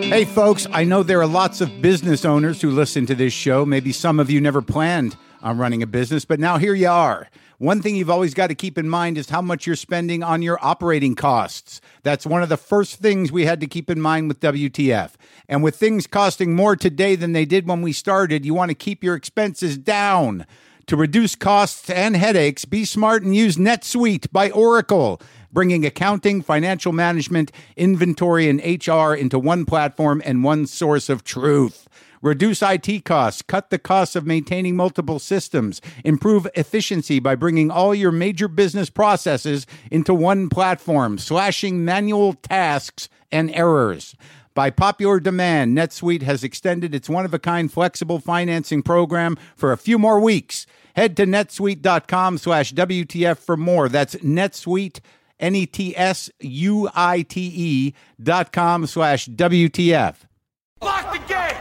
Hey folks, I know there are lots of business owners who listen to this show. Maybe some of you never planned on running a business, but now here you are. One thing you've always got to keep in mind is how much you're spending on your operating costs. That's one of the first things we had to keep in mind with WTF. And with things costing more today than they did when we started, you want to keep your expenses down. To reduce costs and headaches, be smart and use NetSuite by Oracle, bringing accounting, financial management, inventory, and HR into one platform and one source of truth. Reduce IT costs, cut the costs of maintaining multiple systems, improve efficiency by bringing all your major business processes into one platform, slashing manual tasks and errors. By popular demand, NetSuite has extended its one-of-a-kind flexible financing program for a few more weeks. Head to netsuite.com/WTF for more. That's NetSuite, NetSuite.com/WTF. Lock the gate!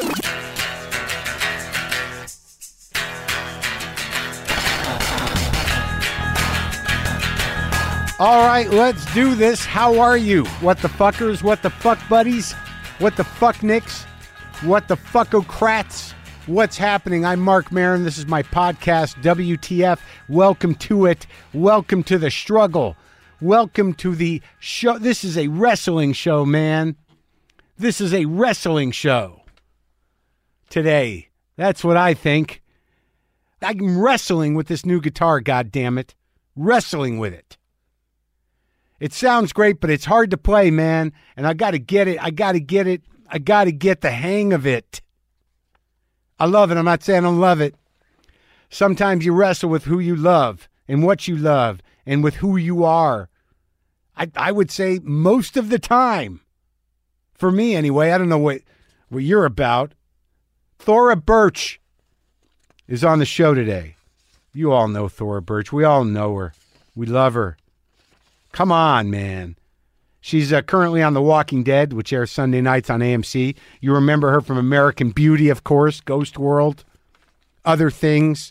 All right, let's do this. How are you? What the fuckers? What the fuck buddies? What the fuck nicks? What the fuckocrats? What's happening? I'm Mark Maron. This is my podcast, WTF. Welcome to it. Welcome to the struggle. Welcome to the show. This is a wrestling show, man. This is a wrestling show today. That's what I think. I'm wrestling with this new guitar, goddammit. Wrestling with it. It sounds great, but it's hard to play, man. And I got to get it. I got to get it. I got to get the hang of it. I love it. I'm not saying I don't love it. Sometimes you wrestle with who you love and what you love and with who you are. I would say most of the time. For me, anyway. I don't know what you're about. Thora Birch is on the show today. You all know Thora Birch. We all know her. We love her. Come on, man. She's currently on The Walking Dead, which airs Sunday nights on AMC. You remember her from American Beauty, of course, Ghost World, other things.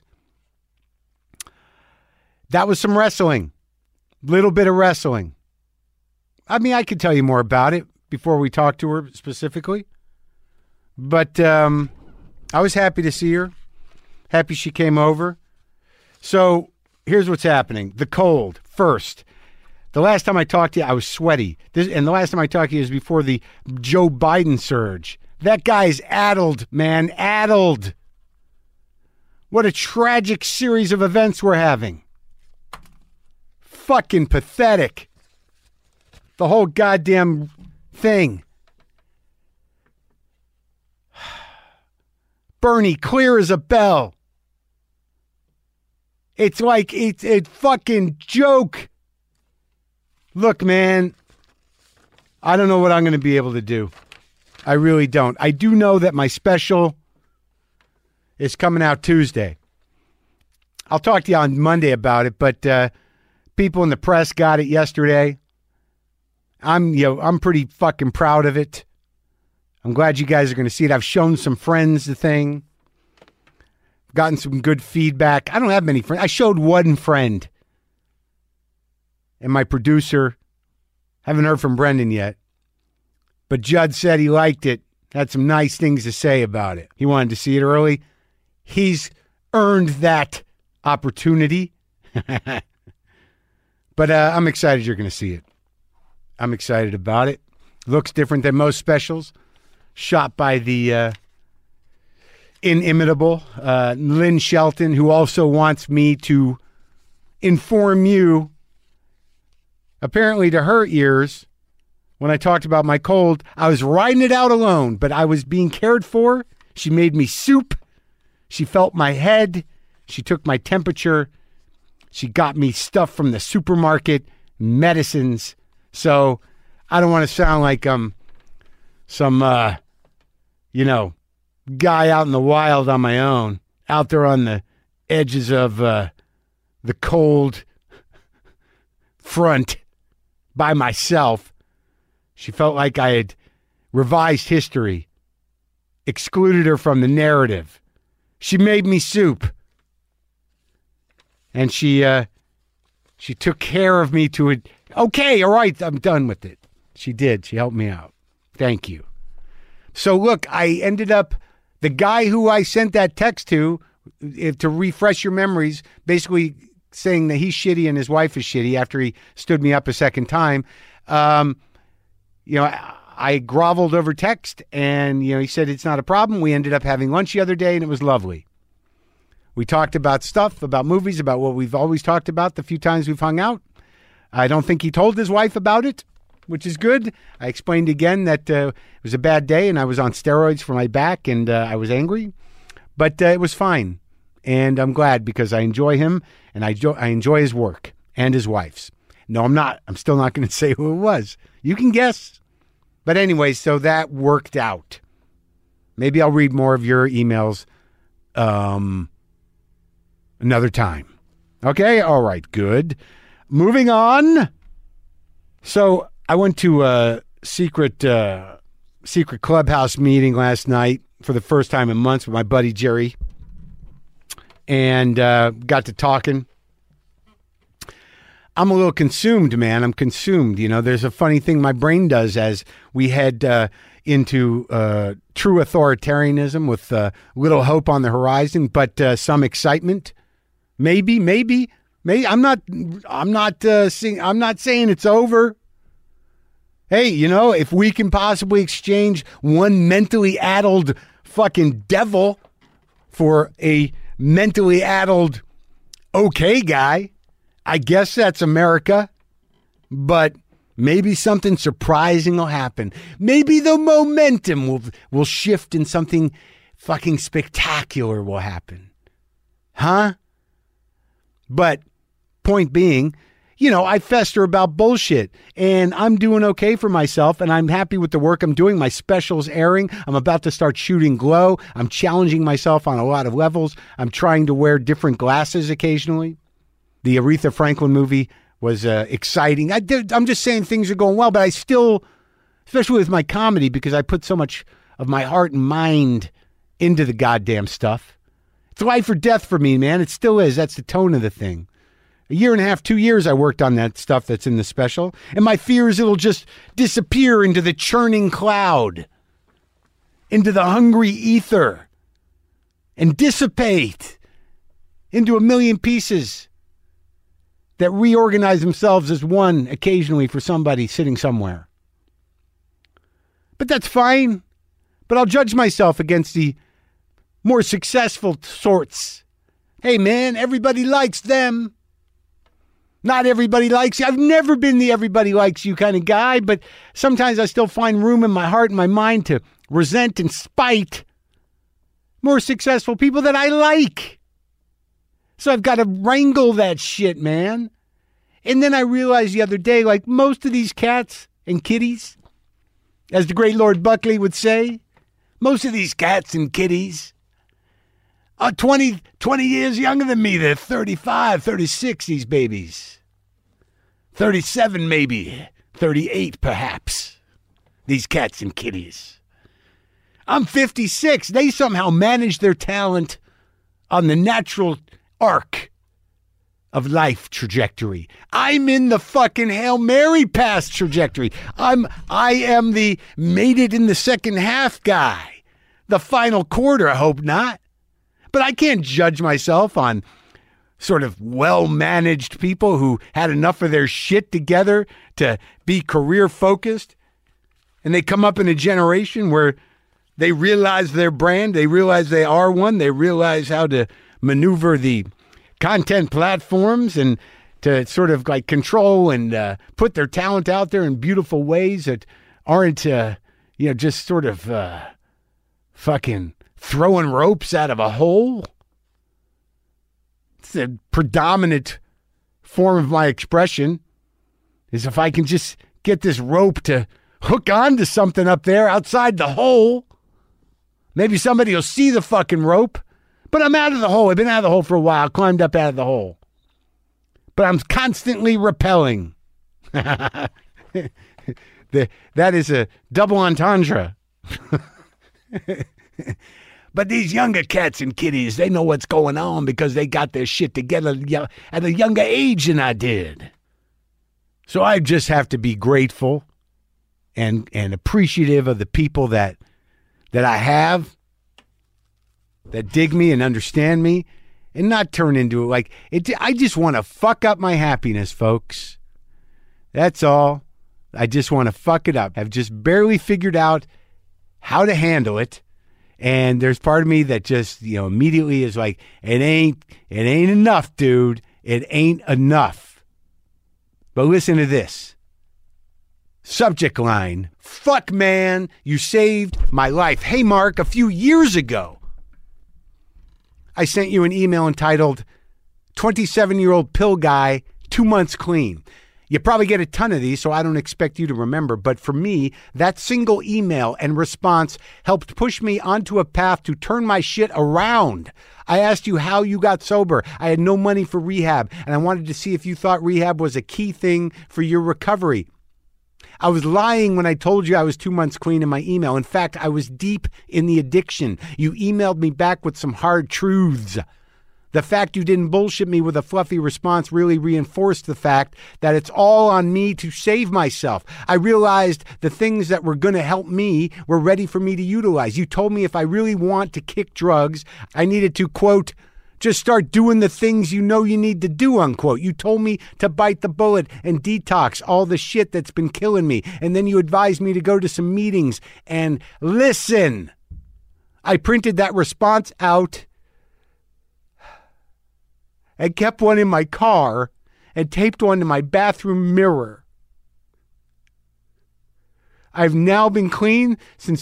That was some wrestling. Little bit of wrestling. I mean, I could tell you more about it before we talk to her specifically. But I was happy to see her. Happy she came over. So here's what's happening. The cold, first. The last time I talked to you, I was sweaty. And the last time I talked to you was before the Joe Biden surge. That guy's addled, man. Addled. What a tragic series of events we're having. Fucking pathetic. The whole goddamn thing. Bernie, clear as a bell. It's like it's a fucking joke. Look, man, I don't know what I'm going to be able to do. I really don't. I do know that my special is coming out Tuesday. I'll talk to you on Monday about it, but people in the press got it yesterday. I'm pretty fucking proud of it. I'm glad you guys are going to see it. I've shown some friends the thing. Gotten some good feedback. I don't have many friends. I showed one friend. And my producer, haven't heard from Brendan yet, but Judd said he liked it, had some nice things to say about it. He wanted to see it early. He's earned that opportunity. But I'm excited you're going to see it. I'm excited about it. Looks different than most specials. Shot by the inimitable Lynn Shelton, who also wants me to inform you. Apparently, to her ears, when I talked about my cold, I was riding it out alone, but I was being cared for. She made me soup. She felt my head. She took my temperature. She got me stuff from the supermarket, medicines. So I don't want to sound like I'm some, guy out in the wild on my own, out there on the edges of the cold front. By myself. She felt like I had revised history, excluded her from the narrative. She made me soup. And she took care of me to it. Okay, all right, I'm done with it. She did. She helped me out. Thank you. So look, I ended up, the guy who I sent that text to refresh your memories, basically saying that he's shitty and his wife is shitty after he stood me up a second time. I groveled over text and, he said it's not a problem. We ended up having lunch the other day and it was lovely. We talked about stuff, about movies, about what we've always talked about the few times we've hung out. I don't think he told his wife about it, which is good. I explained again that it was a bad day and I was on steroids for my back and I was angry, but it was fine. And I'm glad because I enjoy him and I enjoy his work and his wife's. No, I'm not. I'm still not going to say who it was. You can guess. But anyway, so that worked out. Maybe I'll read more of your emails another time. Okay? All right, good. Moving on. So I went to a secret clubhouse meeting last night for the first time in months with my buddy Jerry. And got to talking. I'm a little consumed, man. I'm consumed. There's a funny thing my brain does as we head into true authoritarianism with little hope on the horizon, but some excitement. Maybe. I'm not saying it's over. Hey, if we can possibly exchange one mentally addled fucking devil for a mentally addled okay guy, I guess that's America. But maybe something surprising will happen. Maybe the momentum will shift and something fucking spectacular will happen. Huh? But point being, I fester about bullshit and I'm doing okay for myself and I'm happy with the work I'm doing. My special's airing. I'm about to start shooting Glow. I'm challenging myself on a lot of levels. I'm trying to wear different glasses occasionally. The Aretha Franklin movie was exciting. I'm just saying things are going well, but I still, especially with my comedy, because I put so much of my heart and mind into the goddamn stuff. It's life or death for me, man. It still is. That's the tone of the thing. 1.5 years, 2 years, I worked on that stuff that's in the special. And my fear is it'll just disappear into the churning cloud, into the hungry ether, and dissipate into a million pieces that reorganize themselves as one occasionally for somebody sitting somewhere. But that's fine. But I'll judge myself against the more successful sorts. Hey, man, everybody likes them. Not everybody likes you. I've never been the everybody likes you kind of guy, but sometimes I still find room in my heart and my mind to resent and spite more successful people that I like. So I've got to wrangle that shit, man. And then I realized the other day, like most of these cats and kitties, as the great Lord Buckley would say, most of these cats and kitties are 20 years younger than me. They're 35, 36, these babies. 37 maybe, 38 perhaps, these cats and kitties. I'm 56. They somehow manage their talent on the natural arc of life trajectory. I'm in the fucking Hail Mary pass trajectory. I am the made it in the second half guy. The final quarter, I hope not. But I can't judge myself on sort of well-managed people who had enough of their shit together to be career-focused. And they come up in a generation where they realize their brand, they realize they are one, they realize how to maneuver the content platforms and to sort of like control and put their talent out there in beautiful ways that aren't, just sort of fucking throwing ropes out of a hole. It's the predominant form of my expression is if I can just get this rope to hook onto something up there outside the hole. Maybe somebody will see the fucking rope, but I'm out of the hole. I've been out of the hole for a while, climbed up out of the hole. But I'm constantly repelling. That is a double entendre. But these younger cats and kitties, they know what's going on because they got their shit together at a younger age than I did. So I just have to be grateful and appreciative of the people that that I have that dig me and understand me and not turn into it like it. I just want to fuck up my happiness, folks. That's all. I just want to fuck it up. I've just barely figured out how to handle it. And there's part of me that just, immediately is like, it ain't enough, dude. It ain't enough. But listen to this. Subject line, fuck man, you saved my life. Hey, Mark, a few years ago, I sent you an email entitled 27-year-old pill guy, 2 months clean. You probably get a ton of these, so I don't expect you to remember. But for me, that single email and response helped push me onto a path to turn my shit around. I asked you how you got sober. I had no money for rehab, and I wanted to see if you thought rehab was a key thing for your recovery. I was lying when I told you I was 2 months clean in my email. In fact, I was deep in the addiction. You emailed me back with some hard truths. The fact you didn't bullshit me with a fluffy response really reinforced the fact that it's all on me to save myself. I realized the things that were going to help me were ready for me to utilize. You told me if I really want to kick drugs, I needed to, quote, just start doing the things you know you need to do, unquote. You told me to bite the bullet and detox all the shit that's been killing me. And then you advised me to go to some meetings and listen. I printed that response out and kept one in my car and taped one to my bathroom mirror. I've now been clean since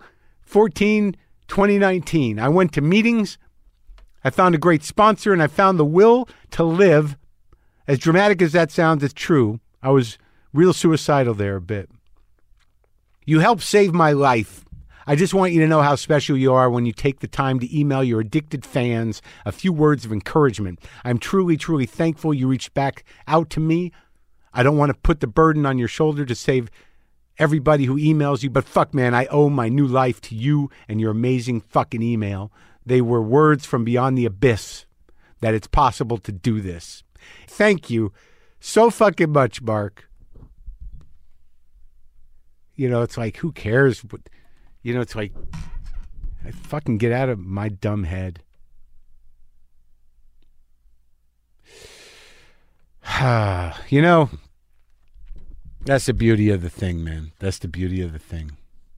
2019. I went to meetings, I found a great sponsor, and I found the will to live. As dramatic as that sounds, it's true. I was real suicidal there a bit. You helped save my life. I just want you to know how special you are when you take the time to email your addicted fans a few words of encouragement. I'm truly, truly thankful you reached back out to me. I don't want to put the burden on your shoulder to save everybody who emails you, but fuck, man, I owe my new life to you and your amazing fucking email. They were words from beyond the abyss that it's possible to do this. Thank you so fucking much, Mark. It's like, who cares? It's like, I fucking get out of my dumb head. That's the beauty of the thing, man. That's the beauty of the thing.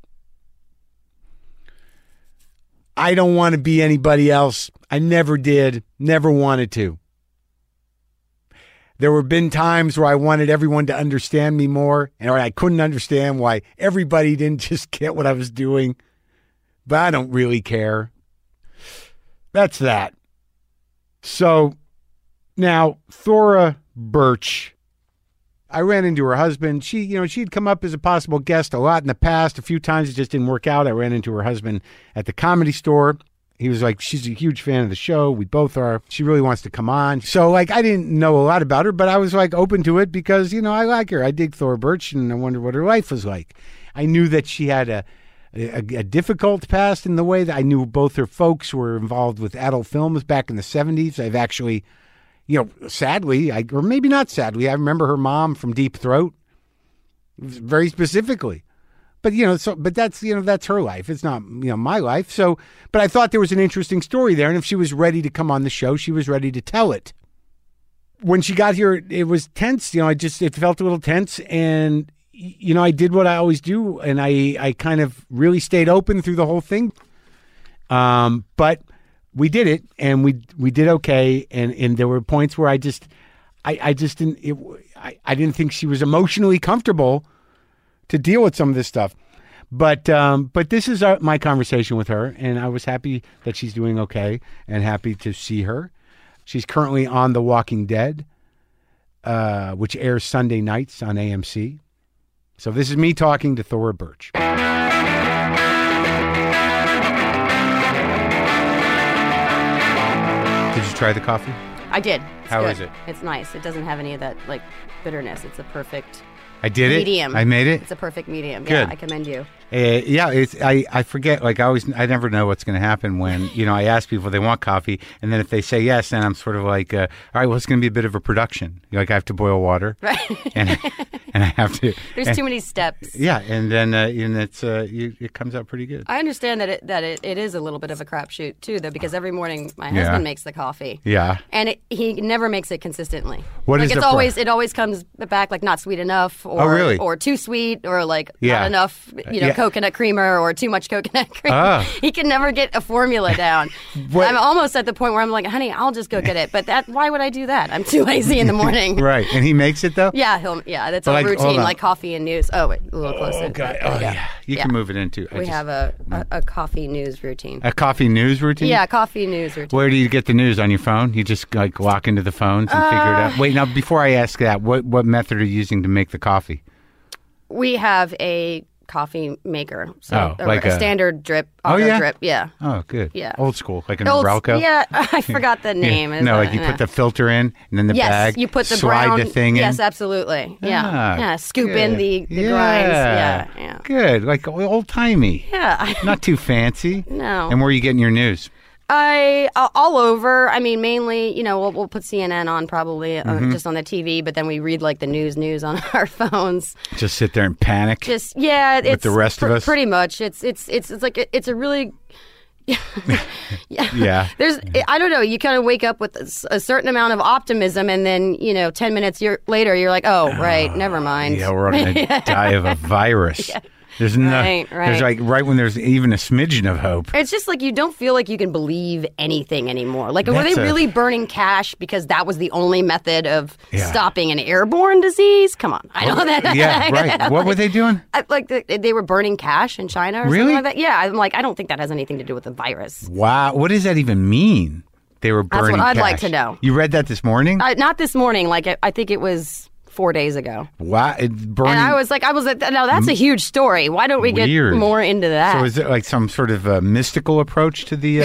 I don't want to be anybody else. I never did, never wanted to. There have been times where I wanted everyone to understand me more, and I couldn't understand why everybody didn't just get what I was doing. But I don't really care. That's that. So now, Thora Birch, I ran into her husband. She'd come up as a possible guest a lot in the past. A few times it just didn't work out. I ran into her husband at the Comedy Store. He was like, she's a huge fan of the show. We both are. She really wants to come on. So, I didn't know a lot about her, but I was, open to it because, I like her. I dig Thora Birch, and I wondered what her life was like. I knew that she had a difficult past in the way that I knew both her folks were involved with adult films back in the 70s. I've actually, sadly, or maybe not sadly, I remember her mom from Deep Throat very specifically. But, but that's her life. It's not, my life. So, but I thought there was an interesting story there. And if she was ready to come on the show, she was ready to tell it. When she got here, it was tense. It felt a little tense. And, I did what I always do. And I kind of really stayed open through the whole thing. But we did it, and we did okay. And there were points where I just didn't think she was emotionally comfortable to deal with some of this stuff. But this is my conversation with her, and I was happy that she's doing okay and happy to see her. She's currently on The Walking Dead, which airs Sunday nights on AMC. So this is me talking to Thora Birch. Did you try the coffee? I did. How is it? It's nice. It doesn't have any of that bitterness. It's a perfect I did it? medium. I made it? It's a perfect medium. Good. Yeah, I commend you. Yeah, I forget. Like I never know what's going to happen when I ask people if they want coffee, and then if they say yes, then I'm sort of like, all right, well, it's going to be a bit of a production. Like I have to boil water, right? and I have to. There's too many steps. Yeah, and then it comes out pretty good. I understand that it is a little bit of a crapshoot too, though, because every morning my husband makes the coffee. Yeah, and he never makes it consistently. What is it always comes back like not sweet enough, or too sweet, or like not enough, coconut creamer, or too much coconut cream. He can never get a formula down. I'm almost at the point where I'm like, honey, I'll just go get it. But why would I do that? I'm too lazy in the morning. Right, and he makes it though. Yeah, that's a routine, like coffee and news. Oh wait, a little closer. Oh God! Oh yeah, you can move it into. We have a coffee news routine. A coffee news routine. Yeah, coffee news routine. Where do you get the news on your phone? You just like walk into the phones and figure it out. Wait, now before I ask that, what method are you using to make the coffee? We have a coffee maker, so like a standard drip, drip. Yeah. Oh, good. Yeah. Old school, like an Uralco. Yeah, I forgot the name. No, like you put the filter in, and then the bag. Yes, you put the slide brown. the thing in. Yes, absolutely. Yeah. Scoop in the grinds. Yeah. Good, like old timey. Yeah. Not too fancy. No. And where are you getting your news? All over. I mean, mainly, we'll put CNN on probably just on the TV, but then we read like the news on our phones. Just sit there and panic. With the rest of us. Pretty much. It's like it's a really. Yeah. I don't know. You kind of wake up with a certain amount of optimism, and then 10 minutes later, you're like, oh, right, never mind. Yeah, we're going to die of a virus. Yeah. There's There's like right when there's even a smidgen of hope. It's just like you don't feel like you can believe anything anymore. Like, were they really burning cash because that was the only method of stopping an airborne disease? Come on, I know that. Yeah, right. What were they doing? They were burning cash in China or something like that. Yeah, I'm like, I don't think that has anything to do with the virus. Wow, what does that even mean? They were burning. That's what I'd cash. like to know. You read that this morning? Not this morning. Like I think it was 4 days ago. Wow. And I was like, no, that's a huge story. Why don't we get more into that? So is it like some sort of mystical approach to the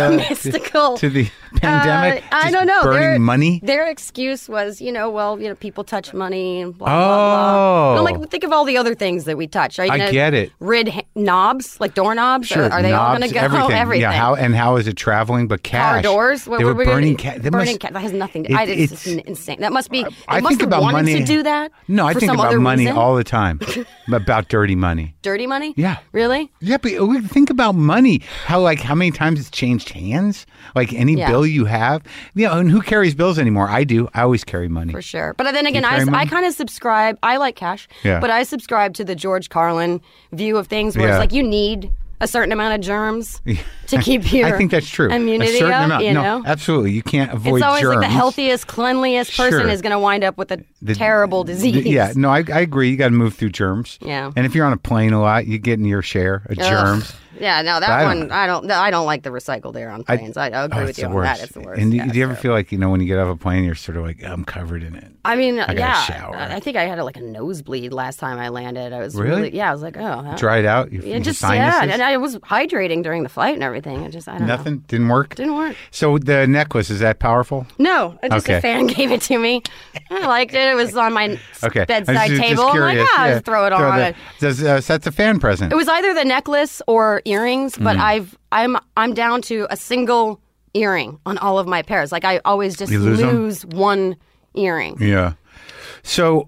to the pandemic? I don't know. Burning money? Their excuse was, people touch money and blah, blah, blah. Like, think of all the other things that we touch. I get it. Rid knobs, like doorknobs? Sure. Are they all going to go? Everything. Yeah, how is it traveling? But cash. Car doors? They were burning cash. That has nothing to do. It's insane. That must be, I must have wanted to do that. No, I think about money all the time. About dirty money. Dirty money? Yeah. Really? Yeah, but think about money. How many times it's changed hands? Like any bill you have. And who carries bills anymore? I do. I always carry money. For sure. But then again, I kind of subscribe. I like cash. Yeah. But I subscribe to the George Carlin view of things where it's like you need a certain amount of germs to keep your I think that's true. Immunity a certain up, amount. No, absolutely. You can't avoid germs. It's always like the healthiest, cleanliest person is going to wind up with a terrible disease. I agree. You got to move through germs. Yeah. And if you're on a plane a lot, you get in your share of germs. Yeah, no, that one I don't like the recycled air on planes. I agree with you on that. It's the worst. And do you ever feel like when you get off a plane, you're sort of like, I'm covered in it. I mean, I got a shower. I think I had a nosebleed last time I landed. I was really I was like, oh, dried out. And I was hydrating during the flight and everything. I don't know. Nothing didn't work. Didn't work. So the necklace, is that powerful? No, just a fan gave it to me. I liked it. It was on my bedside table. I'm like, I'll just throw it on. That's a fan present. It was either the necklace or earrings, but I'm down to a single earring on all of my pairs. Like I always just lose one earring. Yeah. So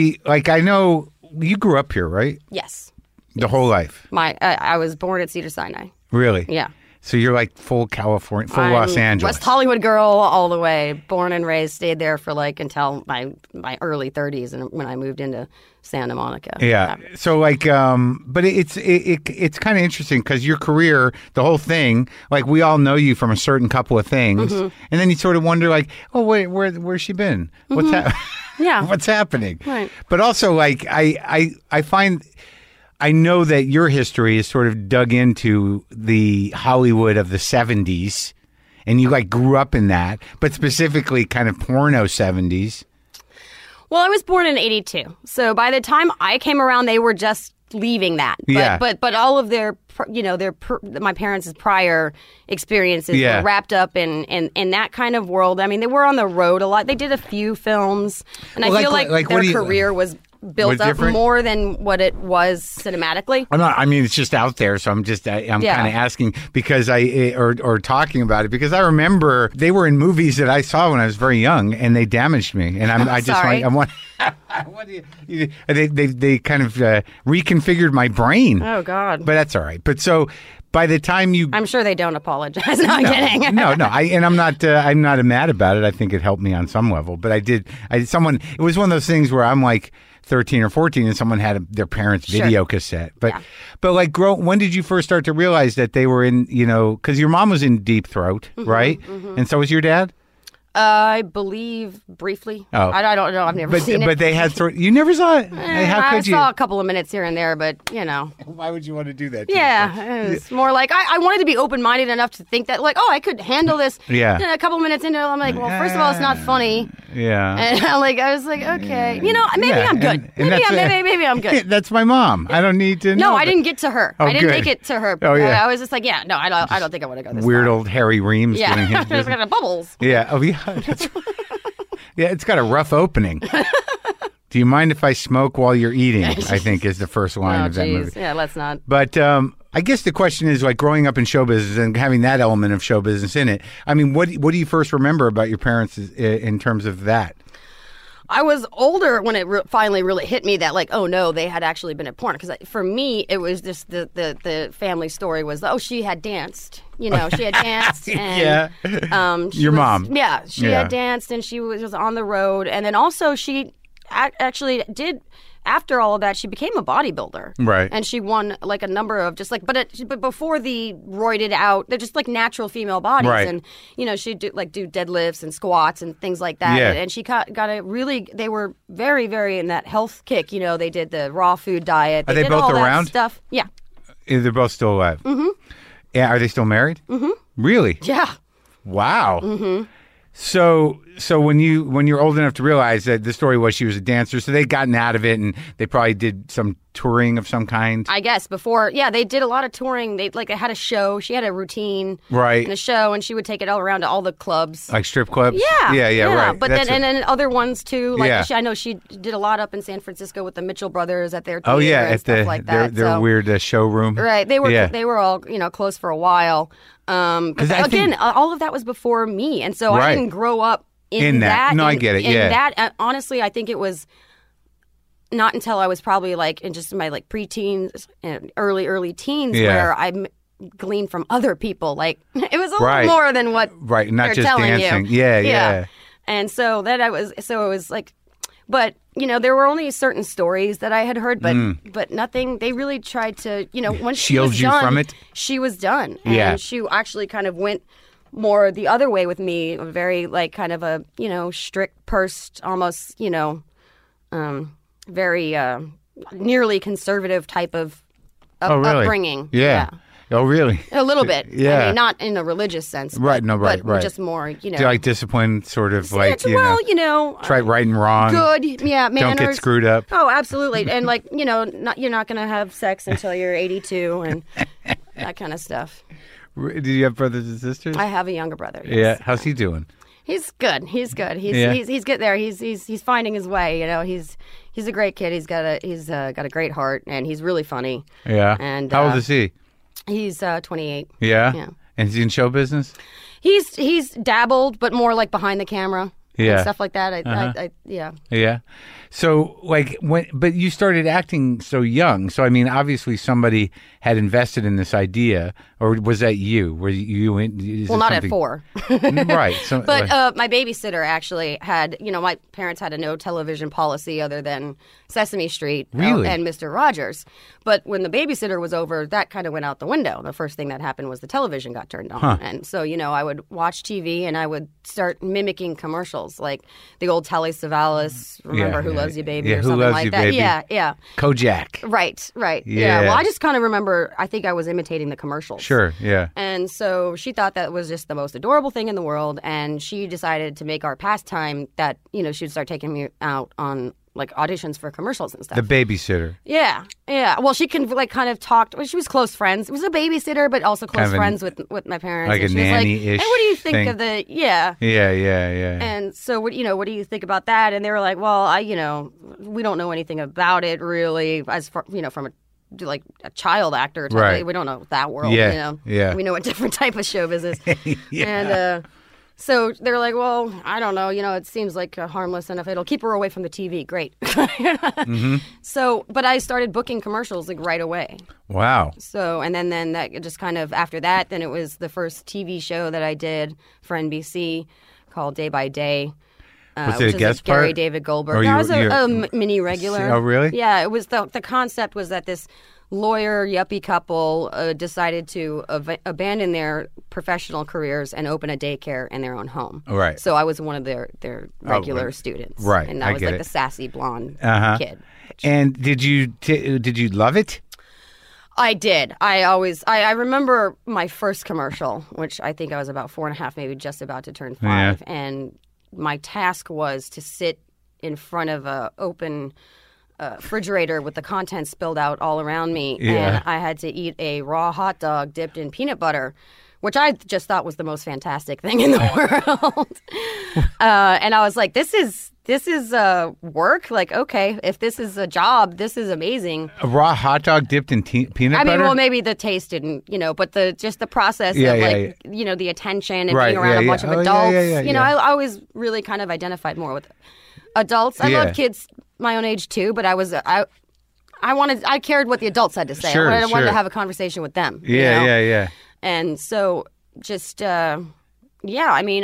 I know you grew up here, right? Yes. The whole life. I was born at Cedars-Sinai. Really? Yeah. So you're like full California, full Los Angeles. West Hollywood girl all the way. Born and raised, stayed there for until my early 30s, and when I moved into Santa Monica. Yeah. So but it's kind of interesting because your career, the whole thing, we all know you from a certain couple of things, and then you sort of wonder where's she been? What's what's happening? Right. But also I find. I know that your history is sort of dug into the Hollywood of the 70s, and you grew up in that, but specifically kind of porno 70s. Well, I was born in 82. So by the time I came around, they were just leaving that. But all of their my parents' prior experiences were wrapped up in that kind of world. I mean, they were on the road a lot. They did a few films, and I feel like their career was built up more than what it was cinematically. I mean, it's just out there, so I'm kind of asking because or talking about it because I remember they were in movies that I saw when I was very young, and they damaged me, and they kind of reconfigured my brain. Oh God! But that's all right. But so. By the time I'm sure they don't apologize. No, I'm kidding. No. I'm not mad about it. I think it helped me on some level. But it was one of those things where I'm like 13 or 14 and someone had their parents' video cassette. But like, when did you first start to realize that they were in, because your mom was in Deep Throat, right? Mm-hmm. And so was your dad? I believe briefly. Oh. I don't know. I've never seen it. But they had you never saw it? How could you? I saw a couple of minutes here and there, but, Why would you want to do that? It's more like I wanted to be open-minded enough to think that, like, I could handle this. Yeah. And a couple of minutes into it, I'm like, well, first of all, it's not funny. Yeah. And I was like, okay. Maybe I'm good. Maybe I'm good. That's my mom. I don't need to know. No, I didn't get to her. Oh, I didn't make it to her. Oh, yeah. I was just like, I don't think I want to go this Weird far. old Harry Reams doing his There's kind of bubbles. Yeah. Oh, yeah. That's right. Yeah, it's got a rough opening. Do you mind if I smoke while you're eating? I think is the first line of that movie. Yeah, let's not. But I guess the question is, like, growing up in show business and having that element of show business in it. I mean, what do you first remember about your parents in terms of that? I was older when it finally really hit me that, like, oh no, they had actually been at porn. Because for me, it was just the family story was, she had danced. She had danced. And, your mom. Yeah, she had danced and she was on the road. And then also she actually did. After all of that, she became a bodybuilder. Right. And she won, like, a number of just, like, but before the roided out, they're just, like, natural female bodies. Right. And, she'd do deadlifts and squats and things like that. Yeah. And she got they were very, very in that health kick. They did the raw food diet. Are they did both all around? That stuff. Yeah. They're both still alive? Mm-hmm. Yeah, are they still married? Mm-hmm. Really? Yeah. Wow. Mm-hmm. So when you're old enough to realize that the story was she was a dancer, so they'd gotten out of it and they probably did some touring of some kind. I guess before, they did a lot of touring. They had a show. She had a routine, right, and a show, and she would take it all around to all the clubs, like strip clubs. Yeah, right. But then other ones too. Like I know she did a lot up in San Francisco with the Mitchell brothers at their theater and stuff like that. Their weird showroom. Right. They were all close for a while. All of that was before me, and so I didn't grow up in that. No, I get it. That honestly, I think it was not until I was probably like in just my like preteens and early teens where I gleaned from other people. Like it was a little more than what not just dancing. You. Yeah. And so it was like, but there were only certain stories that I had heard, but nothing. They really tried to, once she was done, from it. She was done, and she actually kind of went more the other way with me. Very like kind of a strict pursed, almost very nearly conservative type of upbringing. Yeah. Oh, really? A little bit. Yeah. I mean, not in a religious sense. Right. But just more, Do you like discipline, sort of like, try right and wrong. Good. Yeah. Manners. Don't get screwed up. Oh, absolutely. And like, you're not going to have sex until you're 82 and that kind of stuff. Do you have brothers and sisters? I have a younger brother. Yes. Yeah. How's he doing? He's good. He's good. He's good there. He's finding his way. He's a great kid. He's got a great heart, and he's really funny. Yeah. And how old is he? He's 28. Yeah. Yeah. And is he in show business? He's dabbled, but more like behind the camera. Yeah. And stuff like that. Yeah. Yeah. So, like, but you started acting so young. So, I mean, obviously somebody had invested in this idea, or was that you? Were you in? Well, not at 4. Right. So, but my babysitter actually had, my parents had a no television policy other than Sesame Street really? And Mr. Rogers. But when the babysitter was over, that kind of went out the window. The first thing that happened was the television got turned on. Huh. And so, I would watch TV and I would start mimicking commercials like the old Telly Savalas, Remember Who Loves You Baby or something like that. Baby. Yeah. Kojak. Right. Yeah. Well, I just kind of remember, I think I was imitating the commercials. Sure, yeah. And so she thought that was just the most adorable thing in the world, and she decided to make our pastime that, she would start taking me out on like auditions for commercials and stuff. The babysitter. Yeah. Well, she can like kind of talk. She was close friends. It was a babysitter, but also close friends with my parents. Like and a nanny-ish. Hey, what do you think thing? of the? Yeah. Yeah. And so what do you think about that? And they were like, well, we don't know anything about it really, as far, from a child actor type. Right. We don't know that world. Yeah. We know a different type of show business. Yeah. And so they're like, well, I don't know. It seems like harmless enough. It'll keep her away from the TV. Great. Mm-hmm. So, but I started booking commercials like right away. Wow. So, and then that just kind of after that, then it was the first TV show that I did for NBC called Day by Day. Was it a guest part? Gary David Goldberg. I was a mini regular. Oh, really? Yeah, it was the concept was that this lawyer yuppie couple decided to abandon their professional careers and open a daycare in their own home. Right. So I was one of their regular students. Right. And I was like the sassy blonde kid. And did you love it? I did. I remember my first commercial, which I think I was about 4.5, maybe just about to turn 5, and my task was to sit in front of a open refrigerator with the contents spilled out all around me, and I had to eat a raw hot dog dipped in peanut butter, which I just thought was the most fantastic thing in the world. And I was like, this is work? Like, okay, if this is a job, this is amazing. A raw hot dog dipped in peanut butter? I mean, well, maybe the taste didn't, but just the process of the attention and being around a bunch of adults. I always really kind of identified more with adults. I love kids my own age too, but I cared what the adults had to say. I wanted to have a conversation with them. Yeah. And so just, I mean,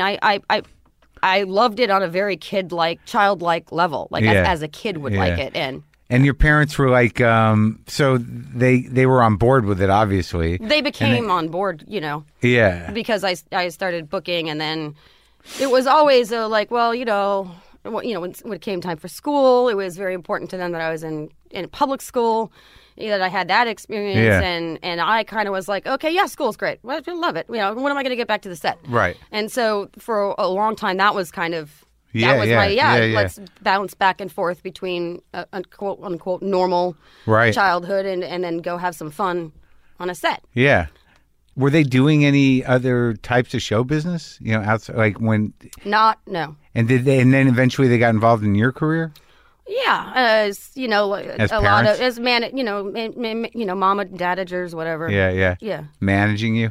I loved it on a very kid-like, childlike level, like as a kid would like it. And your parents were like, so they were on board with it, obviously. They became on board, Yeah. Because I started booking, and then it was always like, well, when it came time for school, it was very important to them that I was in public school, that I had that experience, and I kind of was like, okay, yeah, school's great. Well, I love it. When am I going to get back to the set? Right. And so for a long time, that was kind of let's bounce back and forth between a quote unquote normal childhood and then go have some fun on a set. Yeah. Were they doing any other types of show business? Outside, like when? No. And did they? And then eventually they got involved in your career. Yeah, as as a lot of mama, dadagers, whatever. Yeah. Managing you.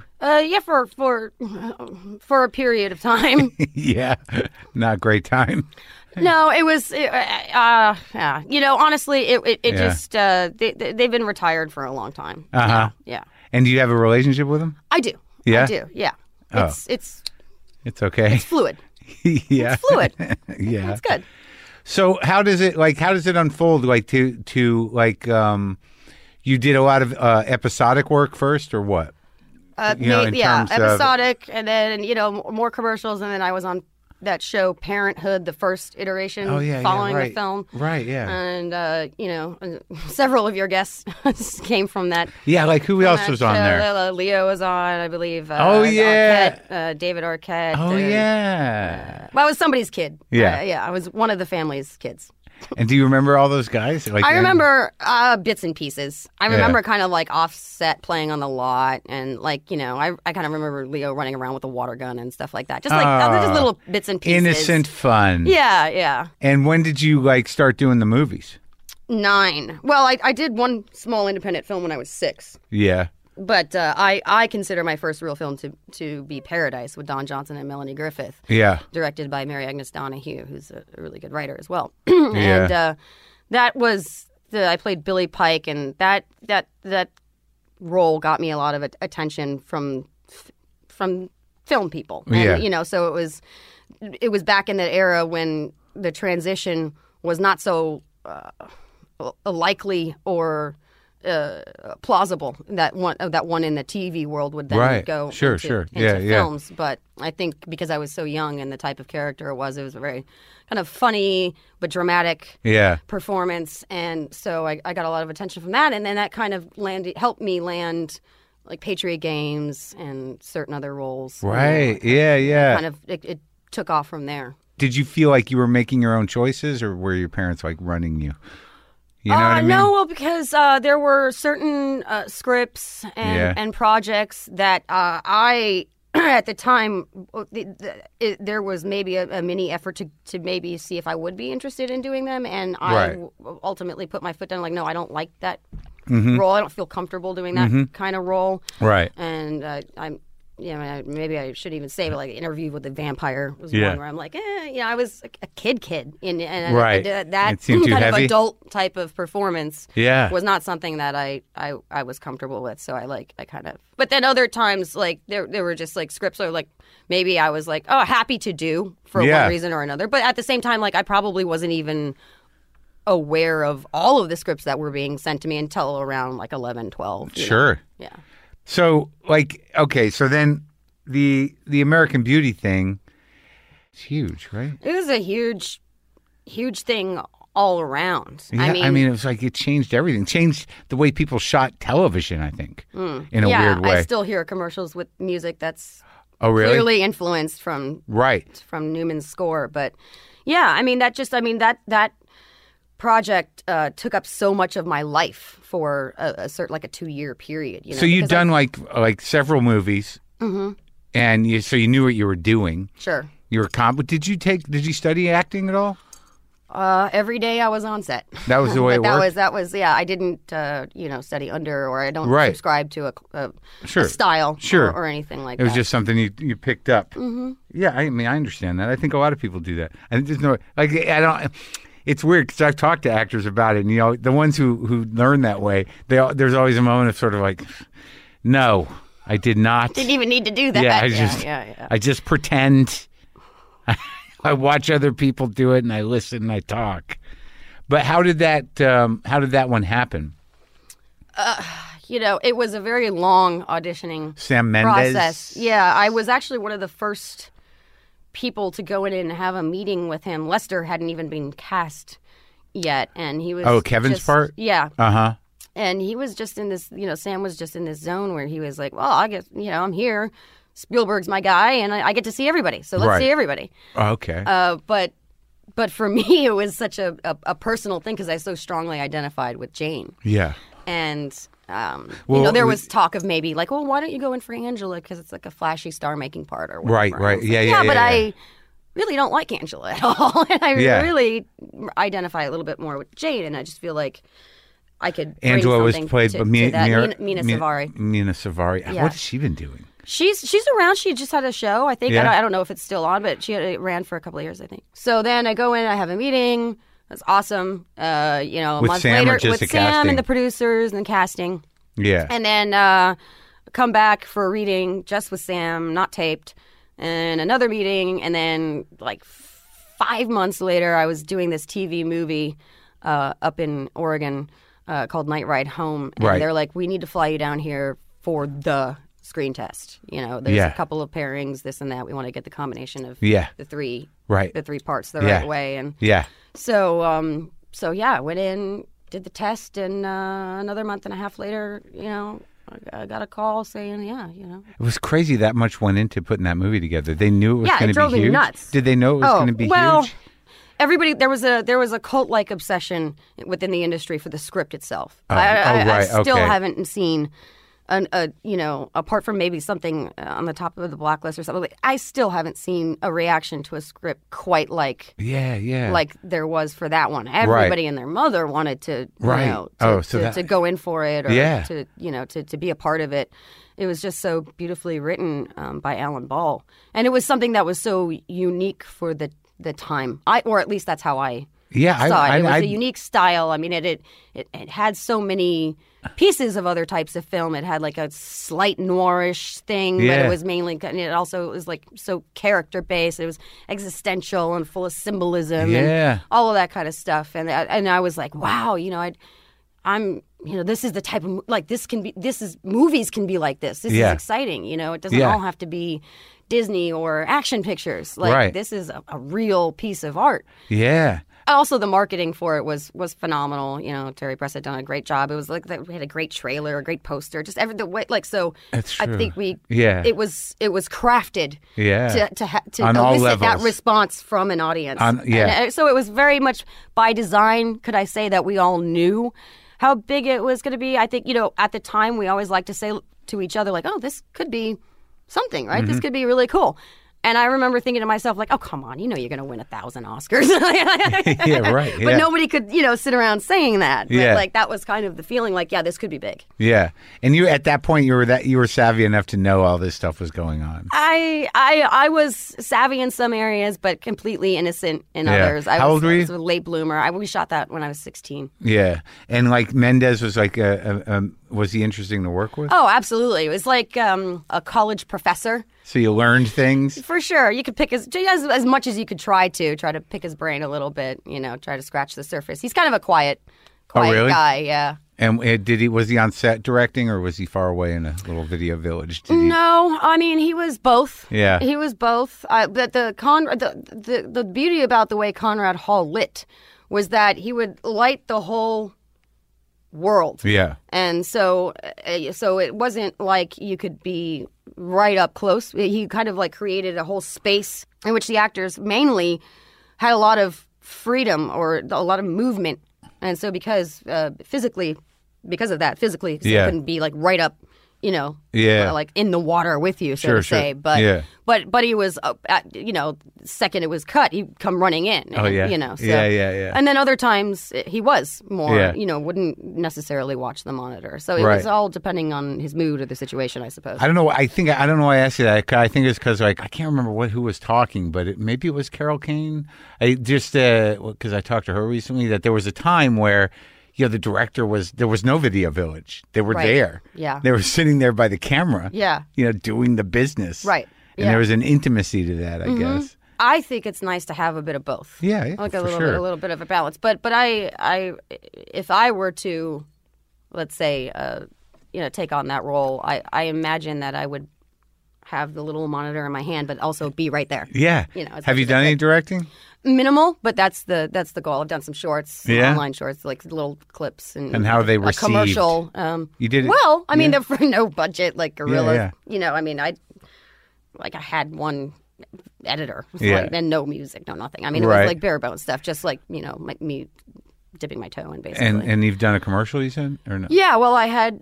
For a period of time. Yeah, not a great time. No, it was. Honestly, it just they've been retired for a long time. Yeah. And do you have a relationship with them? I do. Yeah? I do, yeah. It's okay. It's fluid. Yeah. It's fluid. Yeah. It's good. So how does it unfold? Like to you did a lot of episodic work first, or what? Episodic, and then more commercials, and then I was on that show Parenthood, the first iteration following the film. Right, yeah. And, several of your guests came from that. Yeah, like who else was on there? Leo was on, I believe. Arquette, David Arquette. Oh, yeah. I was somebody's kid. Yeah. I was one of the family's kids. And do you remember all those guys? I remember bits and pieces. I remember kind of like offset playing on the lot, and I kind of remember Leo running around with a water gun and stuff like that. Just just little bits and pieces. Innocent fun. Yeah. And when did you start doing the movies? 9. Well, I did one small independent film when I was 6. Yeah. But I consider my first real film to be Paradise with Don Johnson and Melanie Griffith. Yeah. Directed by Mary Agnes Donahue, who's a really good writer as well. And that was I played Billy Pike, and that role got me a lot of attention from film people. And, so it was back in that era when the transition was not so likely or plausible that one in the TV world would then go into films. But I think because I was so young and the type of character it was a very kind of funny but dramatic performance, and so I got a lot of attention from that, and then that kind of helped me land like Patriot Games and certain other roles. Right. Yeah. Kind of it took off from there. did you feel like you were making your own choices, or were your parents like running you? You know what I mean? No, well, because there were certain scripts and projects that I, at the time, there was maybe a mini effort to maybe see if I would be interested in doing them. And I ultimately put my foot down, like, no, I don't like that role. I don't feel comfortable doing that kind of role. Right. And I'm... Yeah, maybe I should even say, but like Interview with the Vampire was one where I'm like, I was a kid, and that kind of adult type of performance was not something that I was comfortable with. So I kind of, but then other times like there were just like scripts or like maybe I was like, happy to do for one reason or another. But at the same time, like I probably wasn't even aware of all of the scripts that were being sent to me until around like 11, 12. Sure. Know? Yeah. So, like, okay, so then the American Beauty thing, it's huge, right? It was a huge thing all around. Yeah, I mean, it was like it changed everything. Changed the way people shot television, I think, in a weird way. I still hear commercials with music that's really? clearly influenced from Newman's score. But, yeah, I mean, that project took up so much of my life for a certain, like a 2-year period. You know? So you've done like several movies, and so you knew what you were doing. Sure. You were Did you study acting at all? Every day I was on set. That was the way it worked? That was I didn't study under, or I don't subscribe to a style or anything like that. It was just something you picked up. Mm-hmm. Yeah, I mean, I understand that. I think a lot of people do that. And there's no it's weird because I've talked to actors about it, and the ones who learn that way, there's always a moment of sort of like, no, I did not. Didn't even need to do that. Yeah, I just pretend. I watch other people do it, and I listen and I talk. But how did that one happen? It was a very long auditioning Sam Mendes process. Yeah, I was actually one of the first people to go in and have a meeting with him. Lester hadn't even been cast yet, and he was Kevin's part? Yeah. And he was just in this, Sam was just in this zone where he was like, well, I guess, I'm here. Spielberg's my guy, and I get to see everybody, so let's see everybody. Okay. But for me, it was such a personal thing because I so strongly identified with Jane. Yeah. And there was talk of maybe like, well, why don't you go in for Angela because it's like a flashy star-making part or whatever. Right. Yeah. But I really don't like Angela at all, and I really identify a little bit more with Jane, and I just feel like I could. Angela was played by Mina Savari. Mina Savari. Yeah. What has she been doing? She's around. She just had a show, I think. Yeah. I don't know if it's still on, but it ran for a couple of years, I think. So then I go in, I have a meeting. That's awesome. A month Sam later with Sam and the producers and the casting. Yeah. And then come back for a reading just with Sam, not taped, and another meeting. And then like 5 months later, I was doing this TV movie up in Oregon called Night Ride Home. And they're like, we need to fly you down here for the screen test. There's a couple of pairings, this and that. We want to get the combination of the three parts the right way. And so I went in, did the test, and another month and a half later, I got a call saying, It was crazy that much went into putting that movie together. They knew it was going to be huge? Yeah, it drove me nuts. Did they know it was going to be huge? Everybody, there was a cult-like obsession within the industry for the script itself. I still haven't seen apart from maybe something on the top of the blacklist or something, like, I still haven't seen a reaction to a script quite like like there was for that one. Everybody and their mother wanted to to go in for it or to be a part of it. It was just so beautifully written by Alan Ball, and it was something that was so unique for the time. Or at least that's how I saw it. It was a unique style. I mean, it had so many pieces of other types of film. It had like a slight noirish thing, but it was mainly, and it also was like so character based. It was existential and full of symbolism and all of that kind of stuff. And I was like, wow, I'm this is the type of movies can be like this. This is exciting. It doesn't all have to be Disney or action pictures. Like this is a real piece of art. Yeah. Also, the marketing for it was phenomenal. You know, Terry Press had done a great job. It was like we had a great trailer, a great poster, just every the way. Like so, that's true. I think it was crafted to on all elicit levels. that response from an audience. And so it was very much by design. Could I say that we all knew how big it was going to be? I think, you know, at the time we always like to say to each other like, oh, this could be something, right? This could be really cool. And I remember thinking to myself, like, oh, come on, you know you're going to win 1,000 Oscars. Yeah, right. Yeah. But nobody could, you know, sit around saying that. But, like, that was kind of the feeling like, yeah, this could be big. Yeah. And you, at that point, you were savvy enough to know all this stuff was going on. I was savvy in some areas, but completely innocent in others. How old were you? I was a late bloomer. We shot that when I was 16. Yeah. And, like, Mendes was like was he interesting to work with? Oh, absolutely. It was like a college professor. So you learned things? For sure. You could pick as much as you could try to pick his brain a little bit, you know, try to scratch the surface. He's kind of a quiet really? guy, yeah. And was he on set directing, or was he far away in a little video village? No, I mean, he was both. Yeah. He was both. But the beauty about the way Conrad Hall lit was that he would light the whole world. Yeah. And so it wasn't like you could be right up close. He kind of like created a whole space in which the actors mainly had a lot of freedom or a lot of movement. And so because of that, physically, so it couldn't be like right up, you know, like in the water with you, so to say. But he was, you know, second it was cut, he'd come running in. Oh, yeah. You know, so. Yeah. And then other times he was more, you know, wouldn't necessarily watch the monitor. So it was all depending on his mood or the situation, I suppose. I don't know. I don't know why I asked you that. I think it's because, like, I can't remember who was talking, but maybe it was Carol Kane. I just, because I talked to her recently, that there was a time where, you know, the director there was no video village. They were there. Yeah. They were sitting there by the camera. Yeah. You know, doing the business. Right. And there was an intimacy to that, I guess. I think it's nice to have a bit of both. Yeah, like a little bit of a balance. But I if I were to, let's say, you know, take on that role, I imagine that I would have the little monitor in my hand, but also be right there. Yeah. You know. Have you done any directing? Minimal, but that's the goal. I've done some shorts, online shorts, like little clips, and how are they received? A commercial. You did it well. I mean, they're for no budget, like guerrilla. Yeah. You know, I mean, I had one editor, like, and no music, no nothing. I mean, it was like bare bones stuff, just like, you know, me dipping my toe in, basically. And you've done a commercial, you said, or no? Yeah. Well,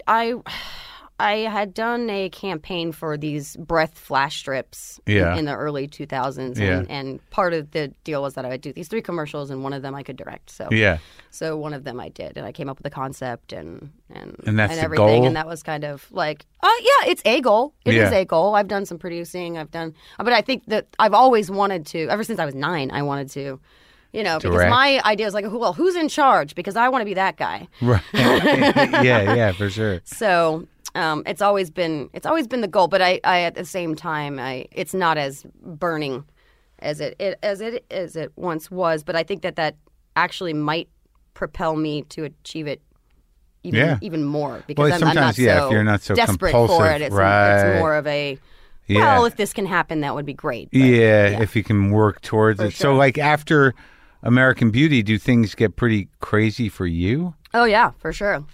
I had done a campaign for these Breath flash strips in the early 2000s. And part of the deal was that I would do these 3 commercials, and one of them I could direct. So one of them I did. And I came up with a concept and that's everything. The goal? And that was kind of like, it's a goal. It is a goal. I've done some producing. But I think that I've always wanted to, ever since I was 9, I wanted to, you know, because my idea is like, well, who's in charge? Because I want to be that guy. Right. Yeah, for sure. So it's always been the goal, but I at the same time, it's not as burning as it once was. But I think that actually might propel me to achieve it even more, because I'm not if you're not so desperate compulsive, for it. It's more of a well, if this can happen, that would be great. But, if you can work towards it. Sure. So, like, after American Beauty, do things get pretty crazy for you? Oh yeah, for sure.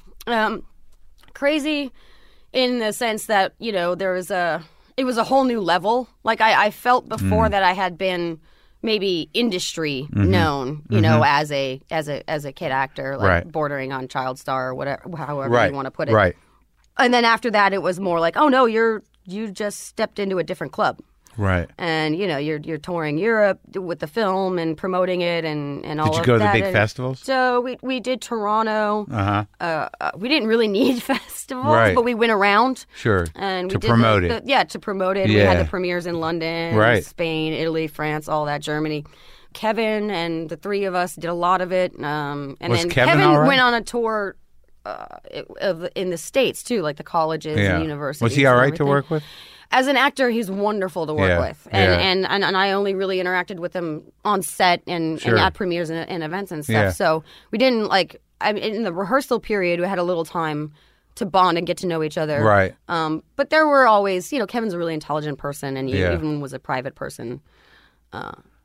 Crazy. In the sense that, you know, it was a whole new level. Like I felt before that I had been maybe industry known, you know, as a kid actor, like bordering on child star or whatever, however you want to put it. Right. And then after that, it was more like, oh no, you just stepped into a different club. Right. And, you know, you're touring Europe with the film and promoting it and all of that. Did you go to the big festivals? So we did Toronto. We didn't really need festivals, but we went around. Sure. And to promote it. To promote it. We had the premieres in London, Spain, Italy, France, all that, Germany. Kevin and the 3 of us did a lot of it. And was then Kevin went on a tour in the States, too, like the colleges and universities. Was he all right to work with? As an actor, he's wonderful to work with, and I only really interacted with him on set and at premieres and events and stuff. Yeah. So we didn't in the rehearsal period, we had a little time to bond and get to know each other. Right. But there were always, you know, Kevin's a really intelligent person, and he even was a private person.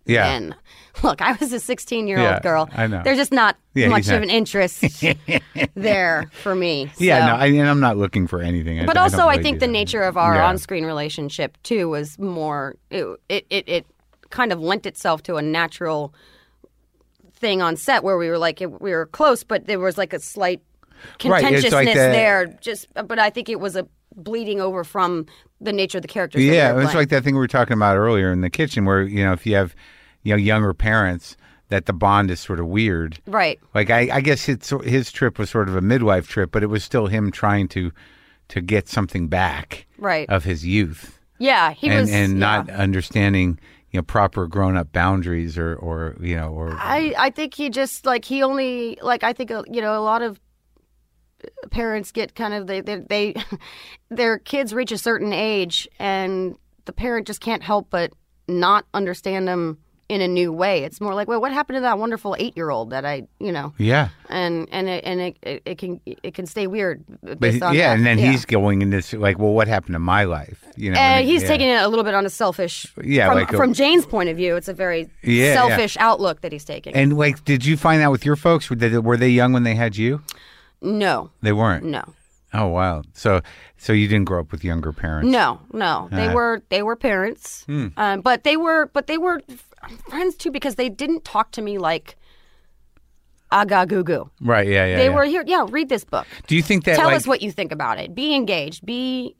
men. Look, I was a 16-year-old girl. I know. There's just not much of an interest there for me. So. Yeah, and I'm not looking for anything. But also, I think the nature of our on-screen relationship, too, was more... It kind of lent itself to a natural thing on set where we were we were close, but there was like a slight contentiousness there. But I think it was a bleeding over from the nature of the characters. Yeah, it's like that thing we were talking about earlier in the kitchen, where if you have younger parents, that the bond is sort of weird. Right. Like I guess his trip was sort of a midlife trip, but it was still him trying to get something back. Right. Of his youth. Yeah, he was not understanding proper grown-up boundaries or. I think he just I think a lot of parents get kind of they their kids reach a certain age and the parent just can't help but not understand them in a new way. It's more like, well, what happened to that wonderful 8-year-old that Yeah. And it can stay weird. And then he's going into well, what happened to my life? And he's taking it a little bit on a selfish. Yeah, from Jane's point of view, it's a very selfish outlook that he's taking. And did you find that with your folks? Were they young when they had you? No, they weren't. No. Oh wow! So you didn't grow up with younger parents? No. They were parents, but they were friends too because they didn't talk to me like aga goo goo. Right? Yeah. They were here. Yeah, read this book. Do you think that tell us what you think about it? Be engaged. Be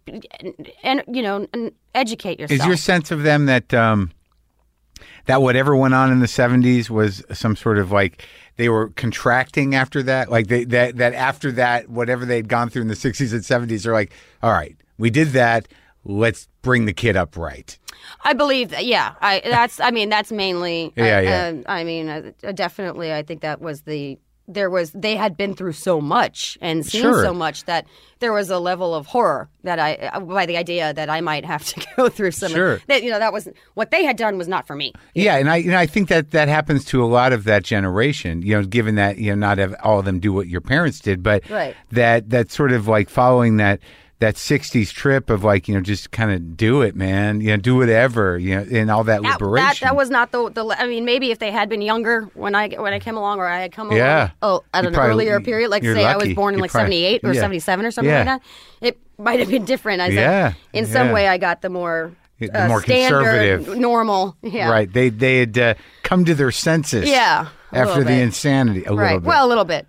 and educate yourself. Is your sense of them that that whatever went on in the 70s was some sort of they were contracting after that? That after that, whatever they'd gone through in the 60s and 70s, they're all right, we did that. Let's bring the kid up right. I believe that. Yeah, that's mainly. Definitely. I think that was they had been through so much and seen so much that there was a level of horror that by the idea that I might have to go through some. Sure. That was what they had done was not for me. Yeah, and I think that happens to a lot of that generation. Given that not all of them do what your parents did, but that sort of following that 60s trip of just kind of do it, man. Do whatever, and all that liberation. That was not maybe if they had been younger when I came along or I had come along at an earlier period, say lucky. I was born in 78 or 77 or something like that, it might have been different. In some way I got the more more standard, conservative, normal. Yeah. Right. They had come to their senses. Yeah. After the insanity, a little bit. Well, a little bit.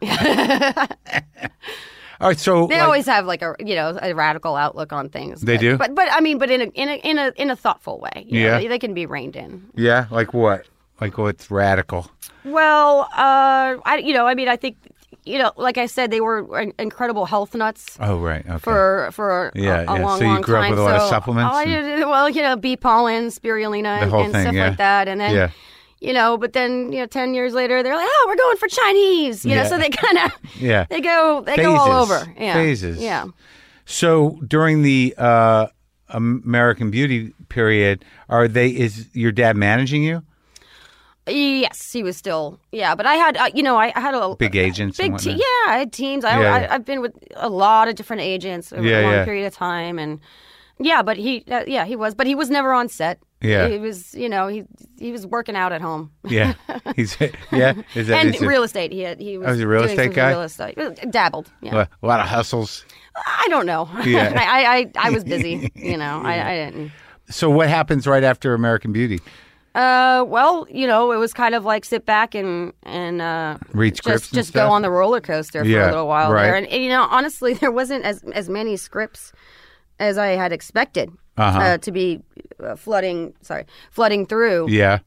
All right, so they always have a radical outlook on things. They do, but in a thoughtful way. They can be reined in. Yeah, like what? Like what's radical? Well, I think like I said, they were incredible health nuts. Oh right, okay. For a long, so you grew up with a lot of supplements. Bee pollen, spirulina, and stuff like that, and then. But then 10 years later they're like, oh, we're going for Chinese. So they kind of they go all over. Yeah. Phases. Yeah. So during the American Beauty period, is your dad managing you? Yes, he was still. Yeah, but I had I had a big agents. I had teams. I've been with a lot of different agents over a long period of time, and but he was never on set. Yeah, he was. He was working out at home. Yeah, Is that real estate? He was. Oh, he's a real estate guy. Real estate. Dabbled. Yeah. A lot of hustles. I don't know. Yeah. I was busy. I didn't. So what happens right after American Beauty? Well, it was kind of like sit back and read scripts, just go on the roller coaster for a little while right. there. And honestly, there wasn't as many scripts as I had expected to be flooding through. Yeah.